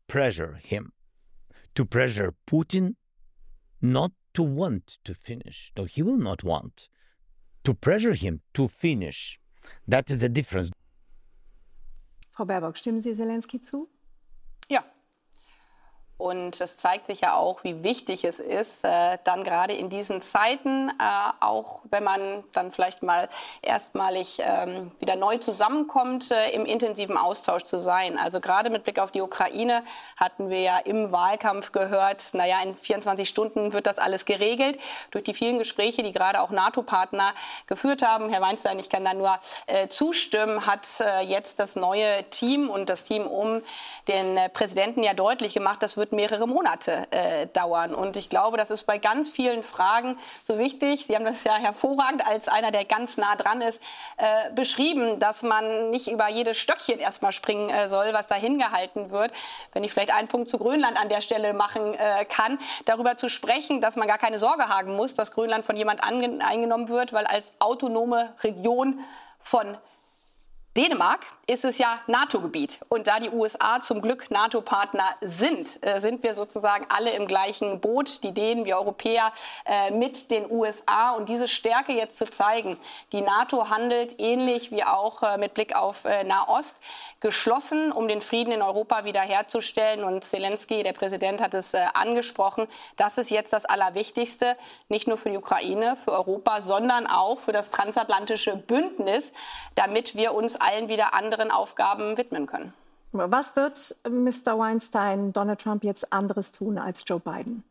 pressure him, to pressure Putin not to want to finish. No, he will not want. To pressure him to finish. That is the difference. Frau Baerbock, stimmen Sie Zelensky zu? Ja. Und es zeigt sich ja auch, wie wichtig es ist, äh, dann gerade in diesen Zeiten, äh, auch wenn man dann vielleicht mal erstmalig ähm, wieder neu zusammenkommt, äh, im intensiven Austausch zu sein. Also gerade mit Blick auf die Ukraine hatten wir ja im Wahlkampf gehört, naja, in vierundzwanzig Stunden wird das alles geregelt. Durch die vielen Gespräche, die gerade auch NATO-Partner geführt haben, Herr Weinstein, ich kann da nur äh, zustimmen, hat äh, jetzt das neue Team und das Team um den äh, Präsidenten ja deutlich gemacht, das wird mehrere Monate äh, dauern. Und ich glaube, das ist bei ganz vielen Fragen so wichtig. Sie haben das ja hervorragend als einer, der ganz nah dran ist, äh, beschrieben, dass man nicht über jedes Stöckchen erstmal springen äh, soll, was da hingehalten wird. Wenn ich vielleicht einen Punkt zu Grönland an der Stelle machen äh, kann, darüber zu sprechen, dass man gar keine Sorge haben muss, dass Grönland von jemand eingenommen wird, weil als autonome Region von Dänemark ist es ja NATO-Gebiet. Und da die U S A zum Glück NATO-Partner sind, äh, sind wir sozusagen alle im gleichen Boot, die Dänen, wir Europäer, äh, mit den U S A. Und diese Stärke jetzt zu zeigen, die NATO handelt ähnlich wie auch äh, mit Blick auf äh, Nahost, geschlossen, um den Frieden in Europa wiederherzustellen. Und Zelensky, der Präsident, hat es äh, angesprochen. Das ist jetzt das Allerwichtigste, nicht nur für die Ukraine, für Europa, sondern auch für das transatlantische Bündnis, damit wir uns allen wieder anderen Aufgaben widmen können. Was wird Mister Weinstein, Donald Trump jetzt anderes tun als Joe Biden?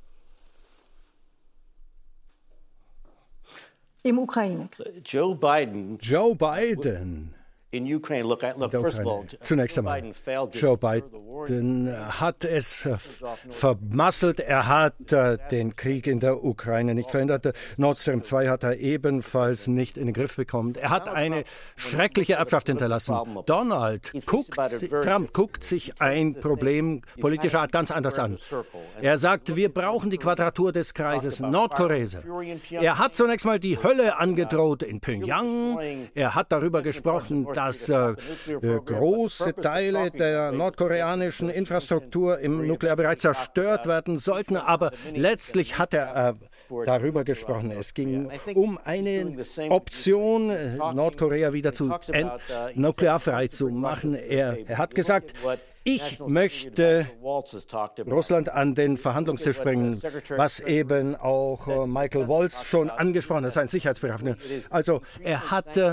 Im Ukraine-Krieg. Joe Biden. Joe Biden. In Ukraine, look, look, first of all, Zunächst einmal, Joe Biden hat es vermasselt. Er hat äh, den Krieg in der Ukraine nicht verhindert. Nord Stream zwei hat er ebenfalls nicht in den Griff bekommen. Er hat eine schreckliche Erbschaft hinterlassen. Donald guckt, Trump guckt sich ein Problem politischer Art ganz anders an. Er sagt, wir brauchen die Quadratur des Kreises. Nordkorea. Er hat zunächst mal die Hölle angedroht in Pyongyang. Er hat darüber gesprochen, dass äh, große Teile der nordkoreanischen Infrastruktur im Nuklearbereich zerstört werden sollten. Aber letztlich hat er äh, darüber gesprochen. Es ging um eine Option, äh, Nordkorea wieder zu nuklearfrei zu machen. Er, er hat gesagt, ich möchte Russland an den Verhandlungstisch bringen, was eben auch äh, Michael Waltz schon angesprochen hat, sein Sicherheitsbeauftragter. Also er hat, äh,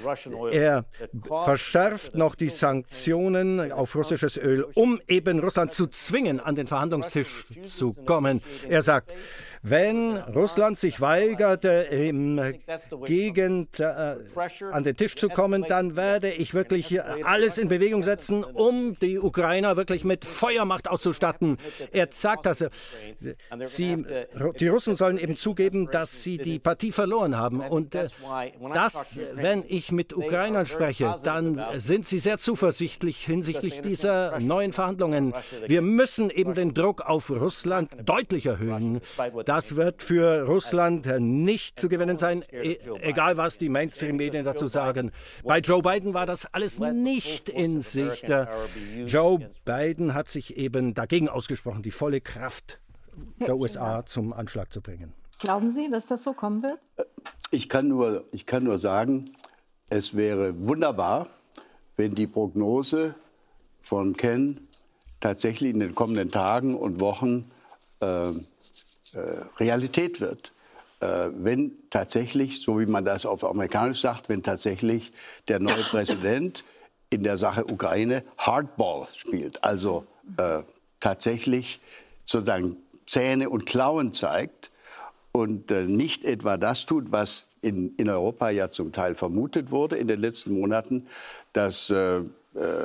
er verschärft noch die Sanktionen auf russisches Öl, um eben Russland zu zwingen, an den Verhandlungstisch zu kommen. Er sagt, wenn Russland sich weigert, im Gegend äh, an den Tisch zu kommen, dann werde ich wirklich alles in Bewegung setzen, um die Ukrainer wirklich mit Feuermacht auszustatten. Er sagt, dass sie, die Russen sollen eben zugeben, dass sie die Partie verloren haben. Und äh, das, wenn ich mit Ukrainern spreche, dann sind sie sehr zuversichtlich hinsichtlich dieser neuen Verhandlungen. Wir müssen eben den Druck auf Russland deutlich erhöhen. Das wird für Russland nicht zu gewinnen sein, e- egal was die Mainstream-Medien dazu sagen. Bei Joe Biden war das alles nicht in Sicht. Joe Biden hat sich eben dagegen ausgesprochen, die volle Kraft der U S A zum Anschlag zu bringen. Glauben Sie, dass das so kommen wird? Ich kann nur, ich kann nur sagen, es wäre wunderbar, wenn die Prognose von Ken tatsächlich in den kommenden Tagen und Wochen äh, Realität wird. Äh, wenn tatsächlich, so wie man das auf Amerikanisch sagt, wenn tatsächlich der neue Präsident in der Sache Ukraine Hardball spielt, also äh, tatsächlich sozusagen Zähne und Klauen zeigt und äh, nicht etwa das tut, was in, in Europa ja zum Teil vermutet wurde in den letzten Monaten, dass, äh, äh,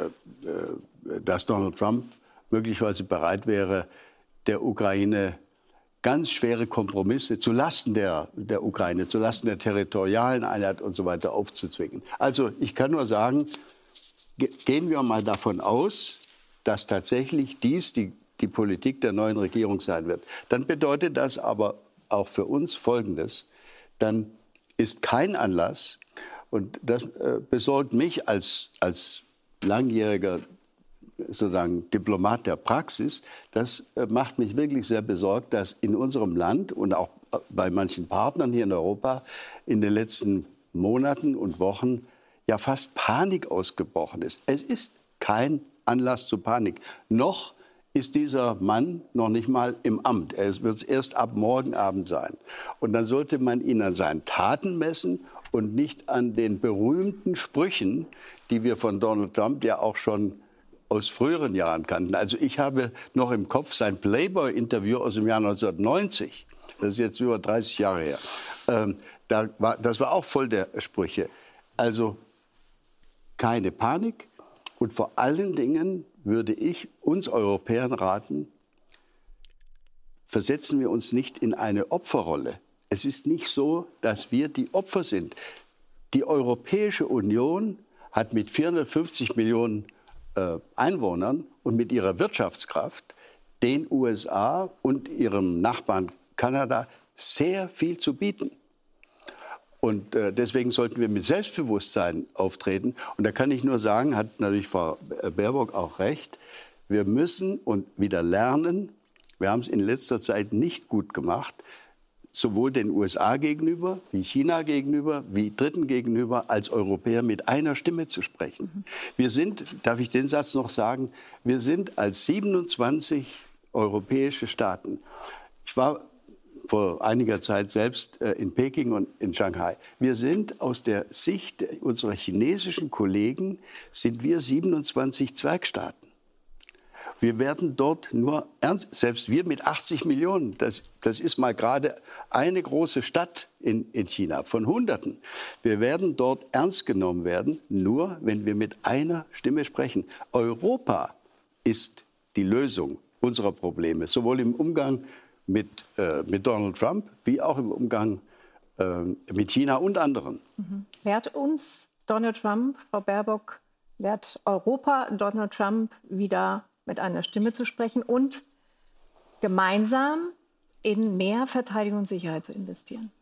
dass Donald Trump möglicherweise bereit wäre, der Ukraine ganz schwere Kompromisse zulasten der, der Ukraine, zulasten der territorialen Einheit und so weiter aufzuzwingen. Also ich kann nur sagen, ge- gehen wir mal davon aus, dass tatsächlich dies die, die Politik der neuen Regierung sein wird. Dann bedeutet das aber auch für uns Folgendes. Dann ist kein Anlass, und das äh, besorgt mich als, als langjähriger sozusagen Diplomat der Praxis, das äh, macht mich wirklich sehr besorgt, dass in unserem Land und auch bei manchen Partnern hier in Europa in den letzten Monaten und Wochen ja fast Panik ausgebrochen ist. Es ist kein Anlass zu Panik. Noch ist dieser Mann noch nicht mal im Amt. Er wird es erst ab morgen Abend sein. Und dann sollte man ihn an seinen Taten messen und nicht an den berühmten Sprüchen, die wir von Donald Trump ja auch schon aus früheren Jahren kannten. Also ich habe noch im Kopf sein Playboy-Interview aus dem Jahr neunzehnhundertneunzig. Das ist jetzt über dreißig Jahre her. Ähm, da war, das war auch voll der Sprüche. Also keine Panik. Und vor allen Dingen würde ich uns Europäern raten, versetzen wir uns nicht in eine Opferrolle. Es ist nicht so, dass wir die Opfer sind. Die Europäische Union hat mit vierhundertfünfzig Millionen äh, Einwohnern und mit ihrer Wirtschaftskraft den U S A und ihrem Nachbarn Kanada sehr viel zu bieten. Und äh, deswegen sollten wir mit Selbstbewusstsein auftreten. Und da kann ich nur sagen, hat natürlich Frau Baerbock auch recht, wir müssen und wieder lernen, wir haben es in letzter Zeit nicht gut gemacht, sowohl den U S A gegenüber, wie China gegenüber, wie Dritten gegenüber, als Europäer mit einer Stimme zu sprechen. Mhm. Wir sind, darf ich den Satz noch sagen, wir sind als siebenundzwanzig europäische Staaten, ich war vor einiger Zeit selbst äh, in Peking und in Shanghai. Wir sind aus der Sicht unserer chinesischen Kollegen, sind wir siebenundzwanzig Zwergstaaten. Wir werden dort nur ernst, selbst wir mit achtzig Millionen, das, das ist mal gerade eine große Stadt in, in China von Hunderten. Wir werden dort ernst genommen werden, nur wenn wir mit einer Stimme sprechen. Europa ist die Lösung unserer Probleme, sowohl im Umgang Mit, äh, mit Donald Trump, wie auch im Umgang äh, mit China und anderen. Mhm. Lehrt uns Donald Trump, Frau Baerbock, lehrt Europa Donald Trump wieder mit einer Stimme zu sprechen und gemeinsam in mehr Verteidigung und Sicherheit zu investieren?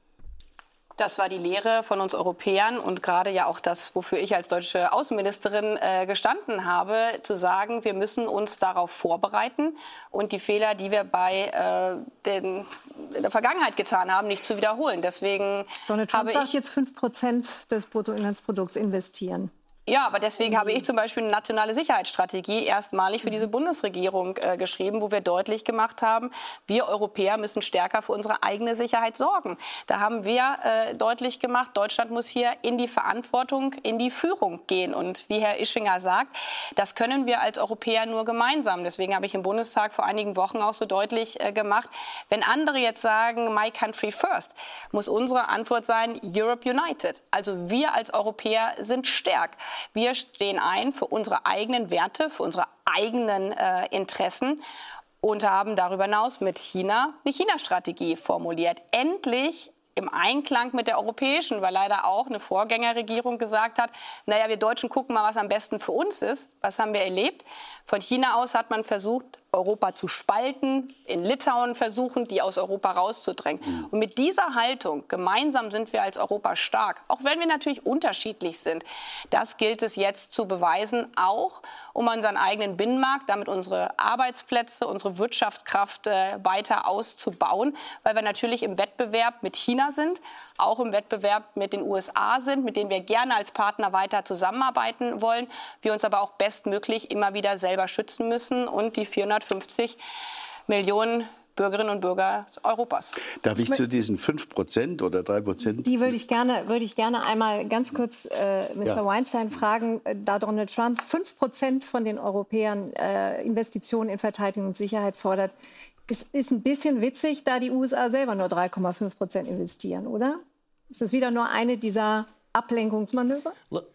Das war die Lehre von uns Europäern und gerade ja auch das, wofür ich als deutsche Außenministerin äh, gestanden habe, zu sagen, wir müssen uns darauf vorbereiten und die Fehler, die wir bei äh, den, in der Vergangenheit getan haben, nicht zu wiederholen. Deswegen Donald Trump habe sagt ich jetzt fünf Prozent des Bruttoinlandsprodukts investieren. Ja, aber deswegen habe ich zum Beispiel eine nationale Sicherheitsstrategie erstmalig für diese Bundesregierung äh, geschrieben, wo wir deutlich gemacht haben, wir Europäer müssen stärker für unsere eigene Sicherheit sorgen. Da haben wir äh, deutlich gemacht, Deutschland muss hier in die Verantwortung, in die Führung gehen. Und wie Herr Ischinger sagt, das können wir als Europäer nur gemeinsam. Deswegen habe ich im Bundestag vor einigen Wochen auch so deutlich äh, gemacht, wenn andere jetzt sagen, my country first, muss unsere Antwort sein, Europe united. Also wir als Europäer sind stark. Wir stehen ein für unsere eigenen Werte, für unsere eigenen äh, Interessen und haben darüber hinaus mit China eine China-Strategie formuliert. Endlich im Einklang mit der europäischen, weil leider auch eine Vorgängerregierung gesagt hat, naja, wir Deutschen gucken mal, was am besten für uns ist. Was haben wir erlebt? Von China aus hat man versucht, Europa zu spalten, in Litauen versuchen, die aus Europa rauszudrängen. Und mit dieser Haltung, gemeinsam sind wir als Europa stark, auch wenn wir natürlich unterschiedlich sind, das gilt es jetzt zu beweisen, auch um unseren eigenen Binnenmarkt, damit unsere Arbeitsplätze, unsere Wirtschaftskraft äh, weiter auszubauen, weil wir natürlich im Wettbewerb mit China sind, auch im Wettbewerb mit den U S A sind, mit denen wir gerne als Partner weiter zusammenarbeiten wollen, wir uns aber auch bestmöglich immer wieder selber schützen müssen und die vierhundertfünfzig Millionen Bürgerinnen und Bürger Europas. Darf ich zu diesen fünf Prozent oder drei Prozent? Die würde ich gerne, würde ich gerne einmal ganz kurz äh, Mister Ja. Weinstein fragen, da Donald Trump fünf Prozent von den Europäern äh, Investitionen in Verteidigung und Sicherheit fordert. Ist, ist ein bisschen witzig, da die U S A selber nur drei Komma fünf Prozent investieren, oder? Ist das wieder nur eine dieser Ablenkungsmanöver? Look.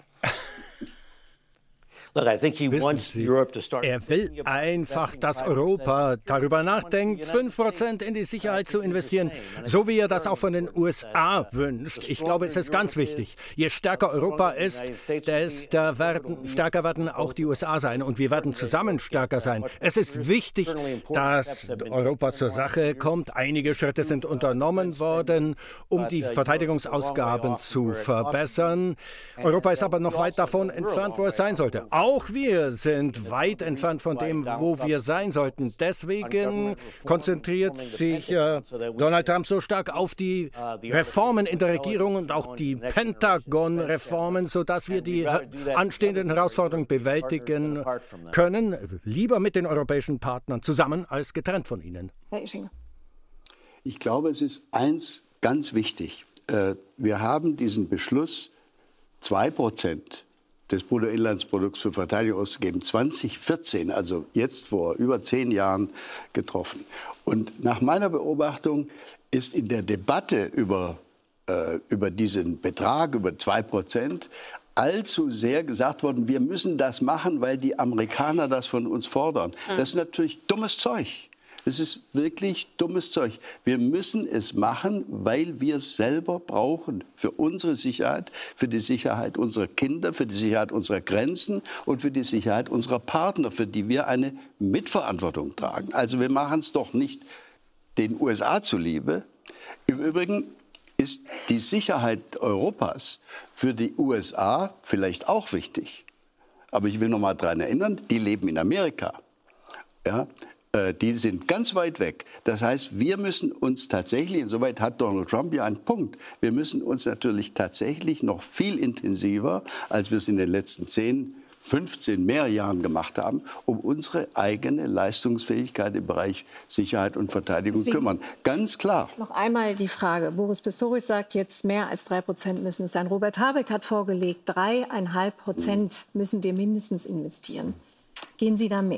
Look, I think he wants Sie, Europe to start er will einfach, dass Europa darüber nachdenkt, fünf Prozent in die Sicherheit zu investieren, so wie er das auch von den U S A wünscht. Ich glaube, es ist ganz wichtig. Je stärker Europa ist, desto werden, stärker werden auch die U S A sein und wir werden zusammen stärker sein. Es ist wichtig, dass Europa zur Sache kommt. Einige Schritte sind unternommen worden, um die Verteidigungsausgaben zu verbessern. Europa ist aber noch weit davon entfernt, wo es sein sollte. Auch wir sind weit entfernt von dem, wo wir sein sollten. Deswegen konzentriert sich äh, Donald Trump so stark auf die Reformen in der Regierung und auch die Pentagon-Reformen, sodass wir die anstehenden Herausforderungen bewältigen können, lieber mit den europäischen Partnern zusammen als getrennt von ihnen. Herr Ischinger. Ich glaube, es ist eins ganz wichtig. Wir haben diesen Beschluss, zwei Prozent des Bruttoinlandsprodukts für Verteidigung auszugeben, zwanzig vierzehn, also jetzt vor über zehn Jahren, getroffen. Und nach meiner Beobachtung ist in der Debatte über, äh, über diesen Betrag, über zwei Prozent, allzu sehr gesagt worden, wir müssen das machen, weil die Amerikaner das von uns fordern. Mhm. Das ist natürlich dummes Zeug. Das ist wirklich dummes Zeug. Wir müssen es machen, weil wir es selber brauchen. Für unsere Sicherheit, für die Sicherheit unserer Kinder, für die Sicherheit unserer Grenzen und für die Sicherheit unserer Partner, für die wir eine Mitverantwortung tragen. Also wir machen es doch nicht den U S A zuliebe. Im Übrigen ist die Sicherheit Europas für die U S A vielleicht auch wichtig. Aber ich will noch mal daran erinnern, die leben in Amerika. Ja, äh, die sind ganz weit weg. Das heißt, wir müssen uns tatsächlich, insoweit hat Donald Trump ja einen Punkt, wir müssen uns natürlich tatsächlich noch viel intensiver, als wir es in den letzten zehn, fünfzehn, mehr Jahren gemacht haben, um unsere eigene Leistungsfähigkeit im Bereich Sicherheit und Verteidigung Deswegen kümmern. Ganz klar. Noch einmal die Frage. Boris Pistorius sagt jetzt, mehr als drei Prozent müssen es sein. Robert Habeck hat vorgelegt, dreieinhalb Prozent müssen wir mindestens investieren. Gehen Sie da mit?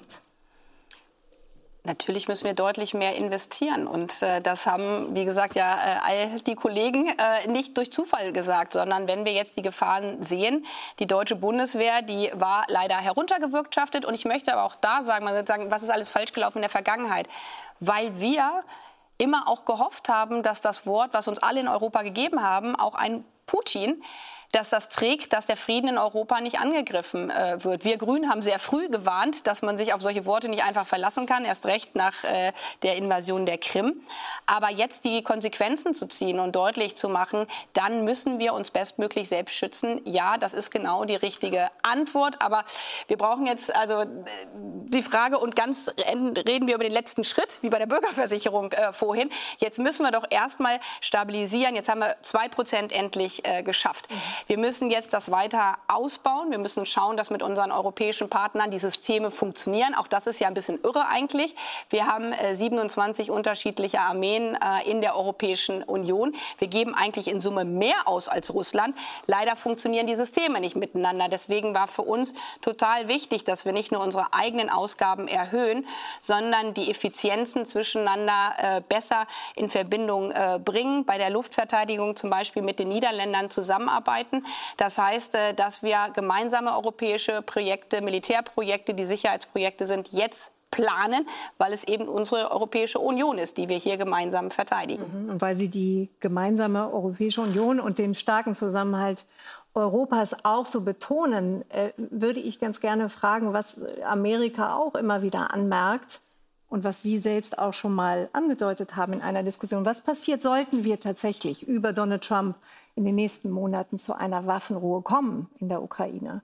Natürlich müssen wir deutlich mehr investieren. Und äh, das haben, wie gesagt, ja äh, all die Kollegen äh, nicht durch Zufall gesagt, sondern wenn wir jetzt die Gefahren sehen, die deutsche Bundeswehr, die war leider heruntergewirtschaftet. Und ich möchte aber auch da sagen, man wird sagen, was ist alles falsch gelaufen in der Vergangenheit? Weil wir immer auch gehofft haben, dass das Wort, was uns alle in Europa gegeben haben, auch ein Putin, dass das trägt, dass der Frieden in Europa nicht angegriffen äh, wird. Wir Grünen haben sehr früh gewarnt, dass man sich auf solche Worte nicht einfach verlassen kann, erst recht nach äh, der Invasion der Krim. Aber jetzt die Konsequenzen zu ziehen und deutlich zu machen, dann müssen wir uns bestmöglich selbst schützen. Ja, das ist genau die richtige Antwort. Aber wir brauchen jetzt also die Frage, und ganz reden wir über den letzten Schritt, wie bei der Bürgerversicherung äh, vorhin. Jetzt müssen wir doch erstmal stabilisieren. Jetzt haben wir zwei Prozent endlich äh, geschafft. Wir müssen jetzt das weiter ausbauen. Wir müssen schauen, dass mit unseren europäischen Partnern die Systeme funktionieren. Auch das ist ja ein bisschen irre eigentlich. Wir haben äh, siebenundzwanzig unterschiedliche Armeen äh, in der Europäischen Union. Wir geben eigentlich in Summe mehr aus als Russland. Leider funktionieren die Systeme nicht miteinander. Deswegen war für uns total wichtig, dass wir nicht nur unsere eigenen Ausgaben erhöhen, sondern die Effizienzen zwischeneinander äh, besser in Verbindung äh, bringen. Bei der Luftverteidigung zum Beispiel mit den Niederländern zusammenarbeiten. Das heißt, dass wir gemeinsame europäische Projekte, Militärprojekte, die Sicherheitsprojekte sind, jetzt planen, weil es eben unsere Europäische Union ist, die wir hier gemeinsam verteidigen. Und weil Sie die gemeinsame Europäische Union und den starken Zusammenhalt Europas auch so betonen, äh, würde ich ganz gerne fragen, was Amerika auch immer wieder anmerkt und was Sie selbst auch schon mal angedeutet haben in einer Diskussion. Was passiert, sollten wir tatsächlich über Donald Trump in den nächsten Monaten zu einer Waffenruhe kommen in der Ukraine?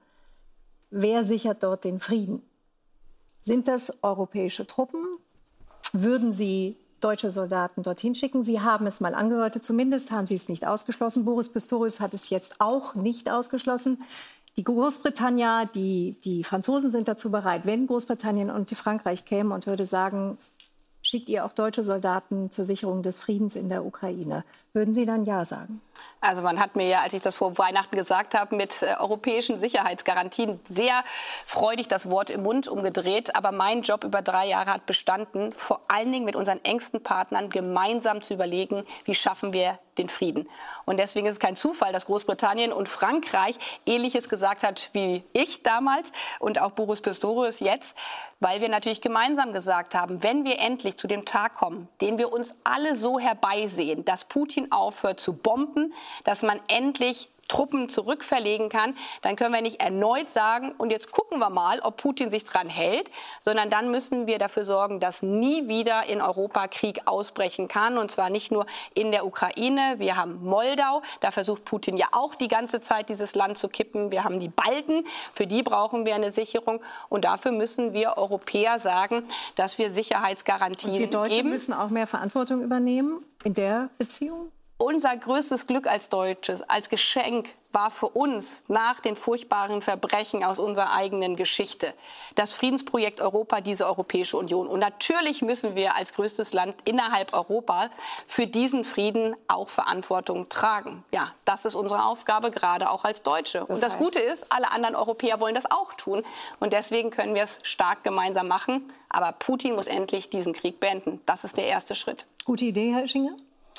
Wer sichert dort den Frieden? Sind das europäische Truppen? Würden Sie deutsche Soldaten dorthin schicken? Sie haben es mal angedeutet, zumindest haben Sie es nicht ausgeschlossen. Boris Pistorius hat es jetzt auch nicht ausgeschlossen. Die Großbritannier, die, die Franzosen sind dazu bereit. Wenn Großbritannien und Frankreich kämen und würde sagen, schickt ihr auch deutsche Soldaten zur Sicherung des Friedens in der Ukraine, würden Sie dann Ja sagen? Also man hat mir ja, als ich das vor Weihnachten gesagt habe, mit äh, europäischen Sicherheitsgarantien sehr freudig das Wort im Mund umgedreht. Aber mein Job über drei Jahre hat bestanden, vor allen Dingen mit unseren engsten Partnern gemeinsam zu überlegen, wie schaffen wir den Frieden. Und deswegen ist es kein Zufall, dass Großbritannien und Frankreich Ähnliches gesagt hat wie ich damals und auch Boris Pistorius jetzt, weil wir natürlich gemeinsam gesagt haben, wenn wir endlich zu dem Tag kommen, den wir uns alle so herbeisehen, dass Putin aufhört zu bomben, dass man endlich Truppen zurückverlegen kann, dann können wir nicht erneut sagen, und jetzt gucken wir mal, ob Putin sich dran hält, sondern dann müssen wir dafür sorgen, dass nie wieder in Europa Krieg ausbrechen kann, und zwar nicht nur in der Ukraine. Wir haben Moldau, da versucht Putin ja auch die ganze Zeit, dieses Land zu kippen. Wir haben die Balten, für die brauchen wir eine Sicherung, und dafür müssen wir Europäer sagen, dass wir Sicherheitsgarantien geben. Und wir Deutsche geben. müssen auch mehr Verantwortung übernehmen in der Beziehung? Unser größtes Glück als Deutsches, als Geschenk, war für uns nach den furchtbaren Verbrechen aus unserer eigenen Geschichte das Friedensprojekt Europa, diese Europäische Union. Und natürlich müssen wir als größtes Land innerhalb Europas für diesen Frieden auch Verantwortung tragen. Ja, das ist unsere Aufgabe, gerade auch als Deutsche. Und das Gute ist, alle anderen Europäer wollen das auch tun. Und deswegen können wir es stark gemeinsam machen. Aber Putin muss endlich diesen Krieg beenden. Das ist der erste Schritt. Gute Idee, Herr Ischinger?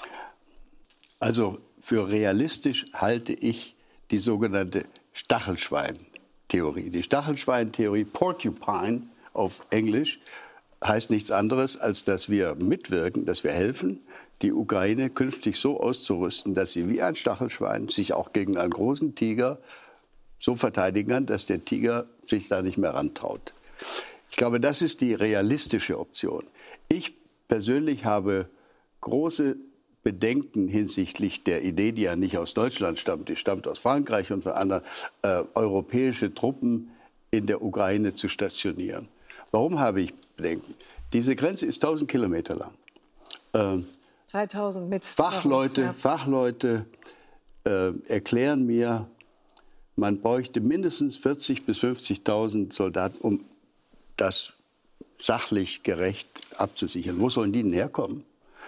Also für realistisch halte ich die sogenannte Stachelschwein-Theorie. Die Stachelschwein-Theorie, Porcupine auf Englisch, heißt nichts anderes, als dass wir mitwirken, dass wir helfen, die Ukraine künftig so auszurüsten, dass sie wie ein Stachelschwein sich auch gegen einen großen Tiger so verteidigen kann, dass der Tiger sich da nicht mehr rantraut. Ich glaube, das ist die realistische Option. Ich persönlich habe große Bedenken hinsichtlich der Idee, die ja nicht aus Deutschland stammt, die stammt aus Frankreich und von anderen, äh, europäische Truppen in der Ukraine zu stationieren. Warum habe ich Bedenken? Diese Grenze ist tausend Kilometer lang. Ähm, dreitausend mit Fachleute, ja. Fachleute äh, erklären mir, man bräuchte mindestens vierzigtausend bis fünfzigtausend Soldaten, um das sachlich gerecht abzusichern. Wo sollen die denn herkommen?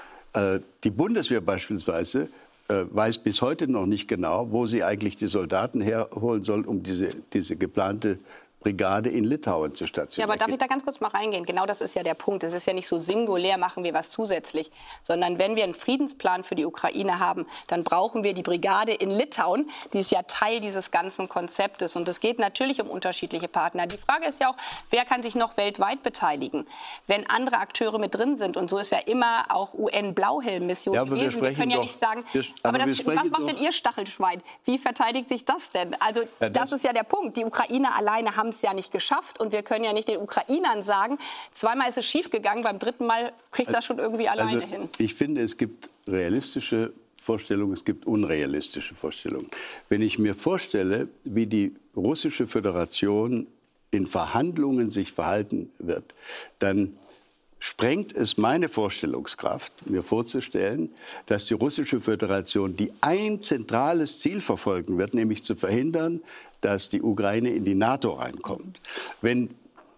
Die Bundeswehr beispielsweise äh, weiß bis heute noch nicht genau, wo sie eigentlich die Soldaten herholen soll, um diese, diese geplante Brigade in Litauen zu stationieren. Ja, aber darf ich da ganz kurz mal reingehen? Genau das ist ja der Punkt. Es ist ja nicht so singulär, machen wir was zusätzlich, sondern wenn wir einen Friedensplan für die Ukraine haben, dann brauchen wir die Brigade in Litauen. Die ist ja Teil dieses ganzen Konzeptes. Und es geht natürlich um unterschiedliche Partner. Die Frage ist ja auch, wer kann sich noch weltweit beteiligen, wenn andere Akteure mit drin sind? Und so ist ja immer auch U N-Blauhelm-Mission ja, gewesen. Wir, wir können ja doch, nicht sagen, wir, aber, aber das, was macht doch. denn Ihr Stachelschwein? Wie verteidigt sich das denn? Also ja, das, das ist ja der Punkt. Die Ukrainer alleine haben es ja nicht geschafft, und wir können ja nicht den Ukrainern sagen, zweimal ist es schiefgegangen, beim dritten Mal kriegt das schon irgendwie alleine also, hin. Ich finde, es gibt realistische Vorstellungen, es gibt unrealistische Vorstellungen. Wenn ich mir vorstelle, wie die russische Föderation in Verhandlungen sich verhalten wird, dann sprengt es meine Vorstellungskraft, mir vorzustellen, dass die russische Föderation die ein zentrales Ziel verfolgen wird, nämlich zu verhindern, dass die Ukraine in die NATO reinkommt. Wenn,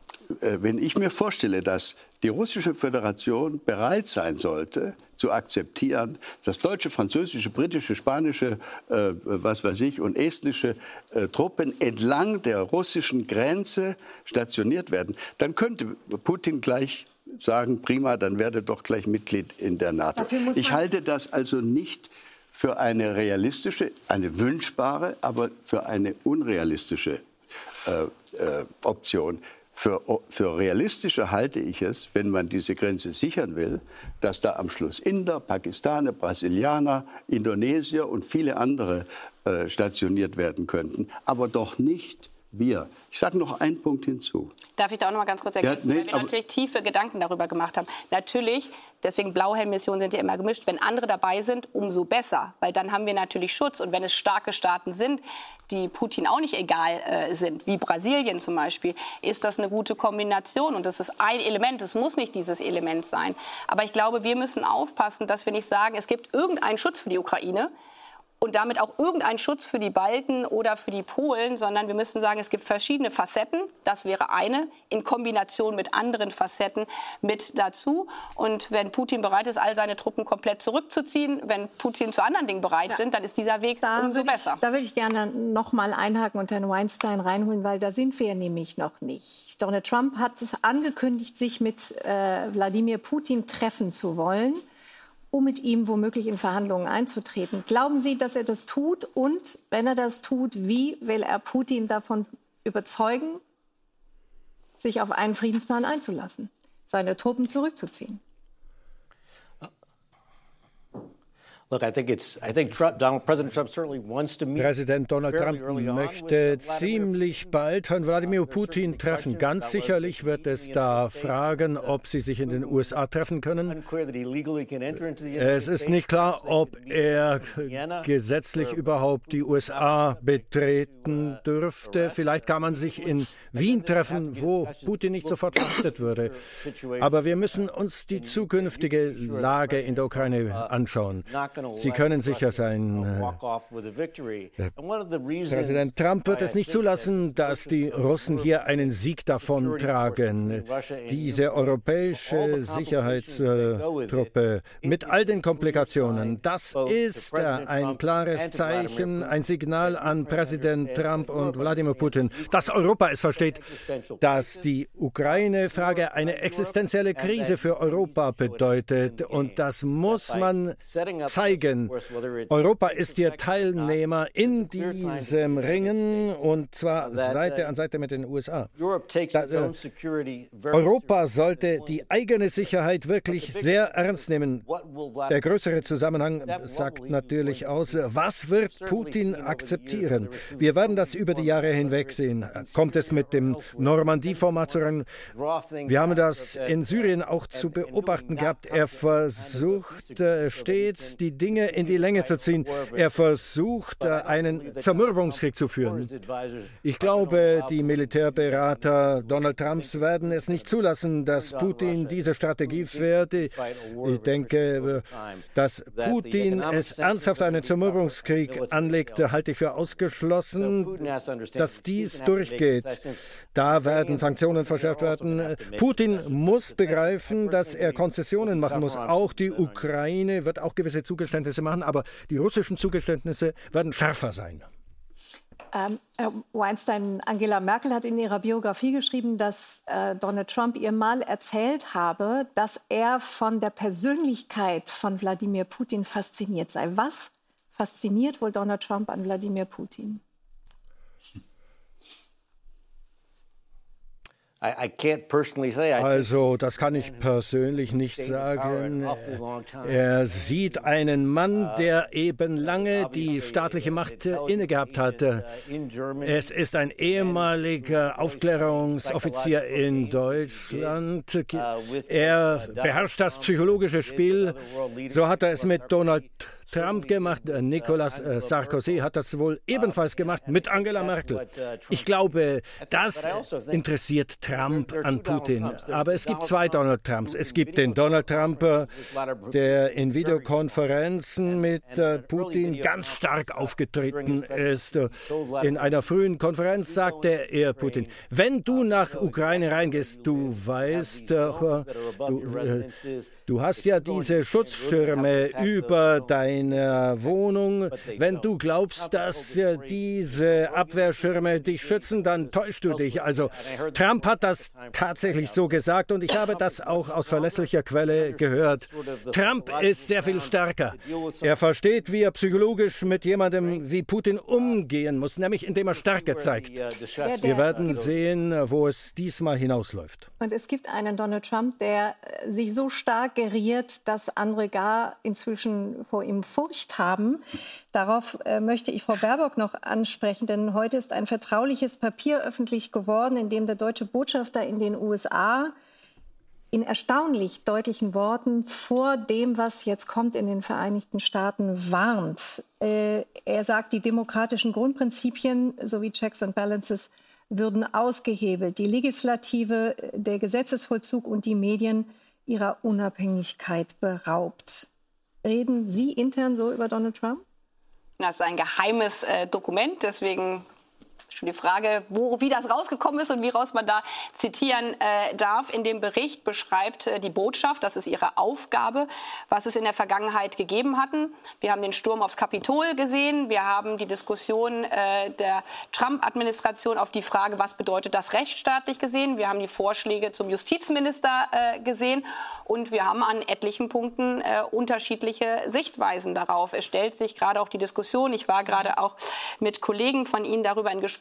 äh, wenn ich mir vorstelle, dass die russische Föderation bereit sein sollte, zu akzeptieren, dass deutsche, französische, britische, spanische, äh, was weiß ich, und estnische äh, Truppen entlang der russischen Grenze stationiert werden, dann könnte Putin gleich sagen, prima, dann werde doch gleich Mitglied in der NATO. Ich halte das also nicht für eine realistische, eine wünschbare, aber für eine unrealistische äh, äh, Option. Für, für realistischer halte ich es, wenn man diese Grenze sichern will, dass da am Schluss Inder, Pakistaner, Brasilianer, Indonesier und viele andere äh, stationiert werden könnten, aber doch nicht wir. Ich sage noch einen Punkt hinzu. Darf ich da auch noch mal ganz kurz ergänzen, ja, nee, weil wir natürlich tiefe Gedanken darüber gemacht haben. Natürlich, deswegen Blauhelm-Missionen sind ja immer gemischt. Wenn andere dabei sind, umso besser, weil dann haben wir natürlich Schutz. Und wenn es starke Staaten sind, die Putin auch nicht egal äh, sind, wie Brasilien zum Beispiel, ist das eine gute Kombination. Und das ist ein Element, es muss nicht dieses Element sein. Aber ich glaube, wir müssen aufpassen, dass wir nicht sagen, es gibt irgendeinen Schutz für die Ukraine und damit auch irgendeinen Schutz für die Balten oder für die Polen, sondern wir müssen sagen, es gibt verschiedene Facetten. Das wäre eine, in Kombination mit anderen Facetten mit dazu. Und wenn Putin bereit ist, all seine Truppen komplett zurückzuziehen, wenn Putin zu anderen Dingen bereit ja. sind, dann ist dieser Weg da umso besser. Ich, da würde ich gerne noch mal einhaken und Herrn Weinstein reinholen, weil da sind wir nämlich noch nicht. Donald Trump hat es angekündigt, sich mit äh, Wladimir Putin treffen zu wollen, um mit ihm womöglich in Verhandlungen einzutreten. Glauben Sie, dass er das tut? Und wenn er das tut, wie will er Putin davon überzeugen, sich auf einen Friedensplan einzulassen, seine Truppen zurückzuziehen? Präsident Donald Trump möchte ziemlich bald Herrn Wladimir Putin treffen. Ganz sicherlich wird es da fragen, ob sie sich in den U S A treffen können. Es ist nicht klar, ob er gesetzlich überhaupt die U S A betreten dürfte. Vielleicht kann man sich in Wien treffen, wo Putin nicht sofort verhaftet würde. Aber wir müssen uns die zukünftige Lage in der Ukraine anschauen. Sie können sicher sein, äh, Präsident Trump wird es nicht zulassen, dass die Russen hier einen Sieg davontragen. Diese europäische Sicherheitstruppe mit all den Komplikationen, das ist ein klares Zeichen, ein Signal an Präsident Trump und Wladimir Putin, dass Europa es versteht, dass die Ukraine-Frage eine existenzielle Krise für Europa bedeutet. Und das muss man zeigen. Europa ist hier Teilnehmer in diesem Ringen, und zwar Seite an Seite mit den U S A. Da, äh, Europa sollte die eigene Sicherheit wirklich sehr ernst nehmen. Der größere Zusammenhang sagt natürlich aus, was wird Putin akzeptieren? Wir werden das über die Jahre hinweg sehen. Kommt es mit dem Normandie-Format zu einem? Wir haben das in Syrien auch zu beobachten gehabt. Er versucht äh, stets, die Dinge in die Länge zu ziehen. Er versucht, äh, einen Zermürbungskrieg zu führen. Ich glaube, die Militärberater Donald Trumps werden es nicht zulassen, dass Putin diese Strategie fährt. Ich denke, dass Putin es ernsthaft einen Zermürbungskrieg anlegt, halte ich für ausgeschlossen. Dass dies durchgeht, da werden Sanktionen verschärft werden. Putin muss begreifen, dass er Konzessionen machen muss. Auch die Ukraine wird auch gewisse Zugeständnisse machen, aber die russischen Zugeständnisse werden schärfer sein. Ähm, Herr Weinstein, Angela Merkel hat in ihrer Biografie geschrieben, dass äh, Donald Trump ihr mal erzählt habe, dass er von der Persönlichkeit von Wladimir Putin fasziniert sei. Was fasziniert wohl Donald Trump an Wladimir Putin? Also, das kann ich persönlich nicht sagen. Er sieht einen Mann, der eben lange die staatliche Macht innegehabt hat. Es ist ein ehemaliger Aufklärungsoffizier in Deutschland. Er beherrscht das psychologische Spiel. So hat er es mit Donald Trump gemacht, Nicolas Sarkozy hat das wohl ebenfalls gemacht mit Angela Merkel. Ich glaube, das interessiert Trump an Putin. Aber es gibt zwei Donald Trumps. Es gibt den Donald Trump, der in Videokonferenzen mit Putin ganz stark aufgetreten ist. In einer frühen Konferenz sagte er Putin, wenn du nach Ukraine reingehst, du weißt, du, du hast ja diese Schutzschirme über dein in der Wohnung. Wenn du glaubst, dass diese Abwehrschirme dich schützen, dann täuschst du dich. Also Trump hat das tatsächlich so gesagt und ich habe das auch aus verlässlicher Quelle gehört. Trump ist sehr viel stärker. Er versteht, wie er psychologisch mit jemandem wie Putin umgehen muss, nämlich indem er Stärke zeigt. Wir werden sehen, wo es diesmal hinausläuft. Und es gibt einen Donald Trump, der sich so stark geriert, dass andere gar inzwischen vor ihm Furcht haben. Darauf äh, möchte ich Frau Baerbock noch ansprechen, denn heute ist ein vertrauliches Papier öffentlich geworden, in dem der deutsche Botschafter in den U S A in erstaunlich deutlichen Worten vor dem, was jetzt kommt in den Vereinigten Staaten, warnt. Äh, er sagt, die demokratischen Grundprinzipien sowie Checks and Balances würden ausgehebelt. Die Legislative, der Gesetzesvollzug und die Medien ihrer Unabhängigkeit beraubt. Reden Sie intern so über Donald Trump? Das ist ein geheimes äh, Dokument, deswegen schon die Frage, wo, wie das rausgekommen ist und wie raus man da zitieren äh, darf. In dem Bericht beschreibt äh, die Botschaft, das ist ihre Aufgabe, was es in der Vergangenheit gegeben hatten. Wir haben den Sturm aufs Kapitol gesehen. Wir haben die Diskussion äh, der Trump-Administration auf die Frage, was bedeutet das rechtsstaatlich gesehen. Wir haben die Vorschläge zum Justizminister äh, gesehen. Und wir haben an etlichen Punkten äh, unterschiedliche Sichtweisen darauf. Es stellt sich gerade auch die Diskussion, ich war gerade auch mit Kollegen von Ihnen darüber in Gespräch,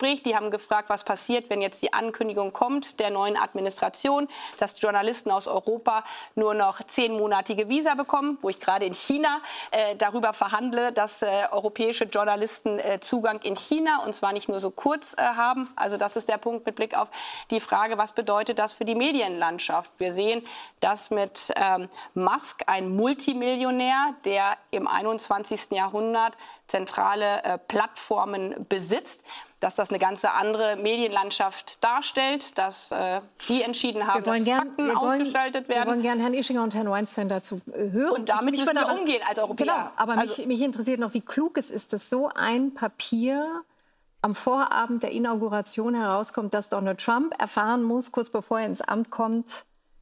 spricht. Die haben gefragt, was passiert, wenn jetzt die Ankündigung kommt der neuen Administration, dass Journalisten aus Europa nur noch zehnmonatige Visa bekommen, wo ich gerade in China äh, darüber verhandle, dass äh, europäische Journalisten äh, Zugang in China, und zwar nicht nur so kurz, äh, haben. Also das ist der Punkt mit Blick auf die Frage, was bedeutet das für die Medienlandschaft? Wir sehen, dass mit ähm, Musk ein Multimillionär, der im einundzwanzigsten Jahrhundert zentrale äh, Plattformen besitzt, dass das eine ganz andere Medienlandschaft darstellt, dass äh, die entschieden haben, dass gern, Fakten wir wollen, ausgeschaltet werden. Wir wollen gerne Herrn Ischinger und Herrn Weinstein dazu hören. Und damit mich müssen wir daran, umgehen als Europäer. Genau, aber also, mich, mich interessiert noch, wie klug es ist, dass so ein Papier am Vorabend der Inauguration herauskommt, dass Donald Trump erfahren muss, kurz bevor er ins Amt kommt,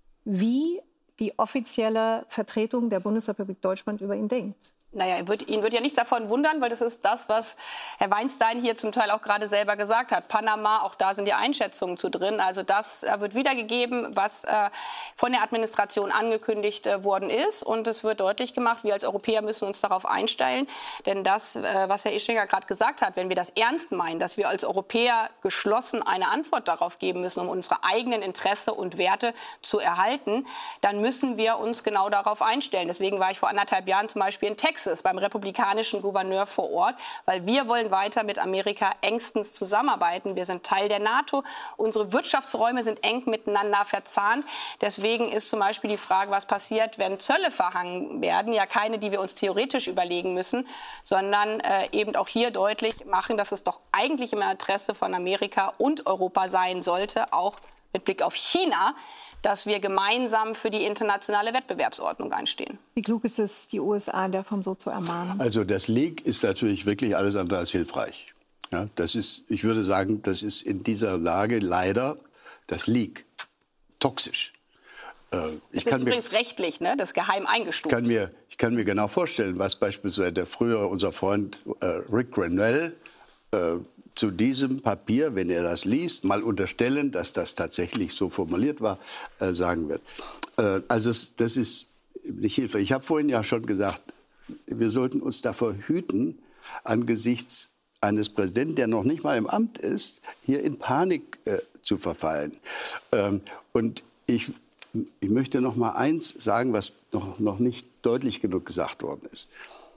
wie die offizielle Vertretung der Bundesrepublik Deutschland über ihn denkt. Naja, ihn wird, ihn wird ja nichts davon wundern, weil das ist das, was Herr Weinstein hier zum Teil auch gerade selber gesagt hat. Panama, auch da sind die Einschätzungen zu drin. Also das äh, wird wiedergegeben, was äh, von der Administration angekündigt äh, worden ist. Und es wird deutlich gemacht, wir als Europäer müssen uns darauf einstellen. Denn das, äh, was Herr Ischinger gerade gesagt hat, wenn wir das ernst meinen, dass wir als Europäer geschlossen eine Antwort darauf geben müssen, um unsere eigenen Interesse und Werte zu erhalten, dann müssen wir uns genau darauf einstellen. Deswegen war ich vor anderthalb Jahren zum Beispiel in Texas beim republikanischen Gouverneur vor Ort, weil wir wollen weiter mit Amerika engstens zusammenarbeiten. Wir sind Teil der NATO. Unsere Wirtschaftsräume sind eng miteinander verzahnt. Deswegen ist zum Beispiel die Frage, was passiert, wenn Zölle verhangen werden, ja keine, die wir uns theoretisch überlegen müssen, sondern äh, eben auch hier deutlich machen, dass es doch eigentlich im Interesse von Amerika und Europa sein sollte, auch mit Blick auf China, dass wir gemeinsam für die internationale Wettbewerbsordnung einstehen. Wie klug ist es, die U S A in der Form so zu ermahnen? Also das Leak ist natürlich wirklich alles andere als hilfreich. Ja, das ist, ich würde sagen, das ist in dieser Lage leider das Leak toxisch. Äh, ich das ist kann übrigens mir, rechtlich, ne? Das ist geheim eingestuft. Kann mir, ich kann mir genau vorstellen, was beispielsweise der frühere, unser Freund äh, Rick Grenell, äh, zu diesem Papier, wenn er das liest, mal unterstellen, dass das tatsächlich so formuliert war, äh, sagen wird. Äh, also es, das ist nicht hilfreich. Ich habe vorhin ja schon gesagt, wir sollten uns davor hüten, angesichts eines Präsidenten, der noch nicht mal im Amt ist, hier in Panik äh, zu verfallen. Ähm, und ich, ich möchte noch mal eins sagen, was noch, noch nicht deutlich genug gesagt worden ist.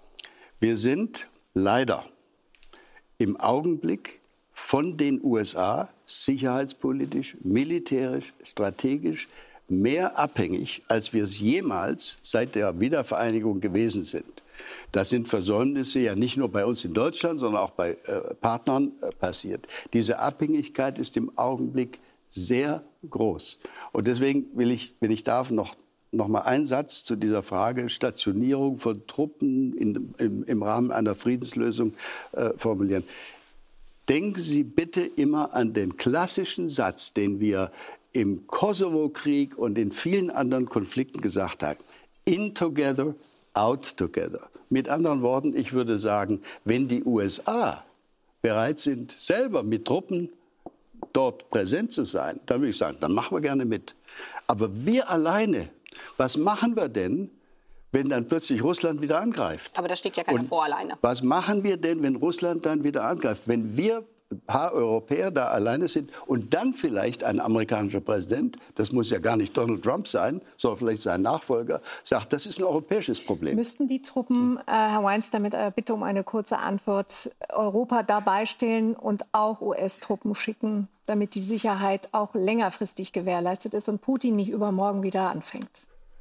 Wir sind leider im Augenblick von den U S A sicherheitspolitisch, militärisch, strategisch mehr abhängig, als wir es jemals seit der Wiedervereinigung gewesen sind. Das sind Versäumnisse ja nicht nur bei uns in Deutschland, sondern auch bei äh, Partnern äh, passiert. Diese Abhängigkeit ist im Augenblick sehr groß. Und deswegen will ich, wenn ich darf, noch Noch mal einen Satz zu dieser Frage Stationierung von Truppen in, im, im Rahmen einer Friedenslösung äh, formulieren. Denken Sie bitte immer an den klassischen Satz, den wir im Kosovo-Krieg und in vielen anderen Konflikten gesagt haben. In together, out together. Mit anderen Worten, ich würde sagen, wenn die U S A bereit sind, selber mit Truppen dort präsent zu sein, dann würde ich sagen, dann machen wir gerne mit. Aber wir alleine, was machen wir denn, wenn dann plötzlich Russland wieder angreift? Aber da steht ja keiner Und vor alleine. Was machen wir denn, wenn Russland dann wieder angreift? Wenn wir ein paar Europäer da alleine sind und dann vielleicht ein amerikanischer Präsident, das muss ja gar nicht Donald Trump sein, sondern vielleicht sein Nachfolger, sagt, das ist ein europäisches Problem. Müssten die Truppen, äh, Herr Weinstein, mit einer Bitte um eine kurze Antwort, Europa dabei stellen und auch U S-Truppen schicken, damit die Sicherheit auch längerfristig gewährleistet ist und Putin nicht übermorgen wieder anfängt?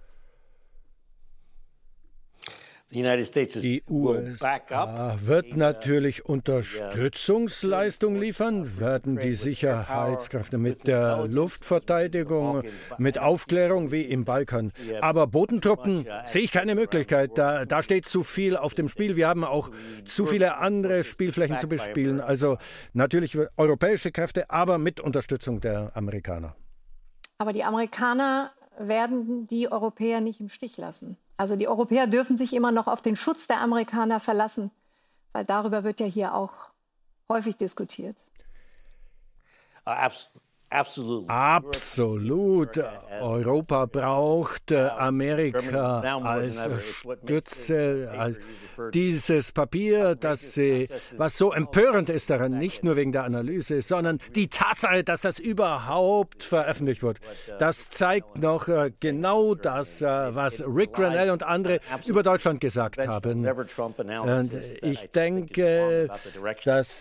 Die U S A wird natürlich Unterstützungsleistung liefern, werden die Sicherheitskräfte mit der Luftverteidigung, mit Aufklärung wie im Balkan. Aber Bodentruppen sehe ich keine Möglichkeit. Da, da steht zu viel auf dem Spiel. Wir haben auch zu viele andere Spielflächen zu bespielen. Also natürlich europäische Kräfte, aber mit Unterstützung der Amerikaner. Aber die Amerikaner werden die Europäer nicht im Stich lassen. Also die Europäer dürfen sich immer noch auf den Schutz der Amerikaner verlassen, weil darüber wird ja hier auch häufig diskutiert. Absolut. Europa braucht Amerika als Stütze. Als dieses Papier, das sie, was so empörend ist daran, nicht nur wegen der Analyse, sondern die Tatsache, dass das überhaupt veröffentlicht wird. Das zeigt noch genau das, was Rick Grenell und andere über Deutschland gesagt haben. Und ich denke, das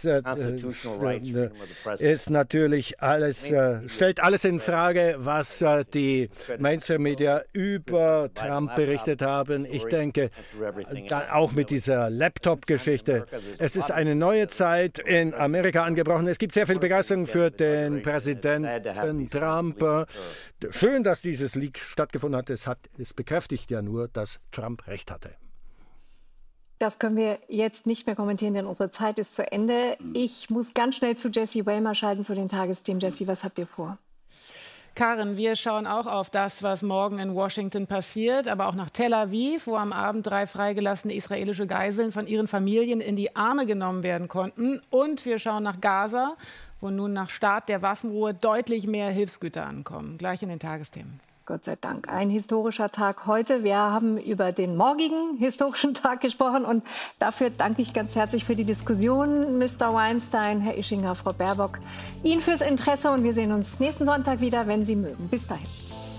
ist natürlich alles, stellt alles in Frage, was die Mainstream-Media über Trump berichtet haben. Ich denke, auch mit dieser Laptop-Geschichte. Es ist eine neue Zeit in Amerika angebrochen. Es gibt sehr viel Begeisterung für den Präsidenten Trump. Schön, dass dieses Leak stattgefunden hat. Es, hat. es bekräftigt ja nur, dass Trump recht hatte. Das können wir jetzt nicht mehr kommentieren, denn unsere Zeit ist zu Ende. Ich muss ganz schnell zu Jessie Wellmer schalten, zu den Tagesthemen. Jessie, was habt ihr vor? Karin, wir schauen auch auf das, was morgen in Washington passiert, aber auch nach Tel Aviv, wo am Abend drei freigelassene israelische Geiseln von ihren Familien in die Arme genommen werden konnten. Und wir schauen nach Gaza, wo nun nach Start der Waffenruhe deutlich mehr Hilfsgüter ankommen. Gleich in den Tagesthemen. Gott sei Dank. Ein historischer Tag heute. Wir haben über den morgigen historischen Tag gesprochen und dafür danke ich ganz herzlich für die Diskussion. Mister Weinstein, Herr Ischinger, Frau Baerbock, Ihnen fürs Interesse und wir sehen uns nächsten Sonntag wieder, wenn Sie mögen. Bis dahin.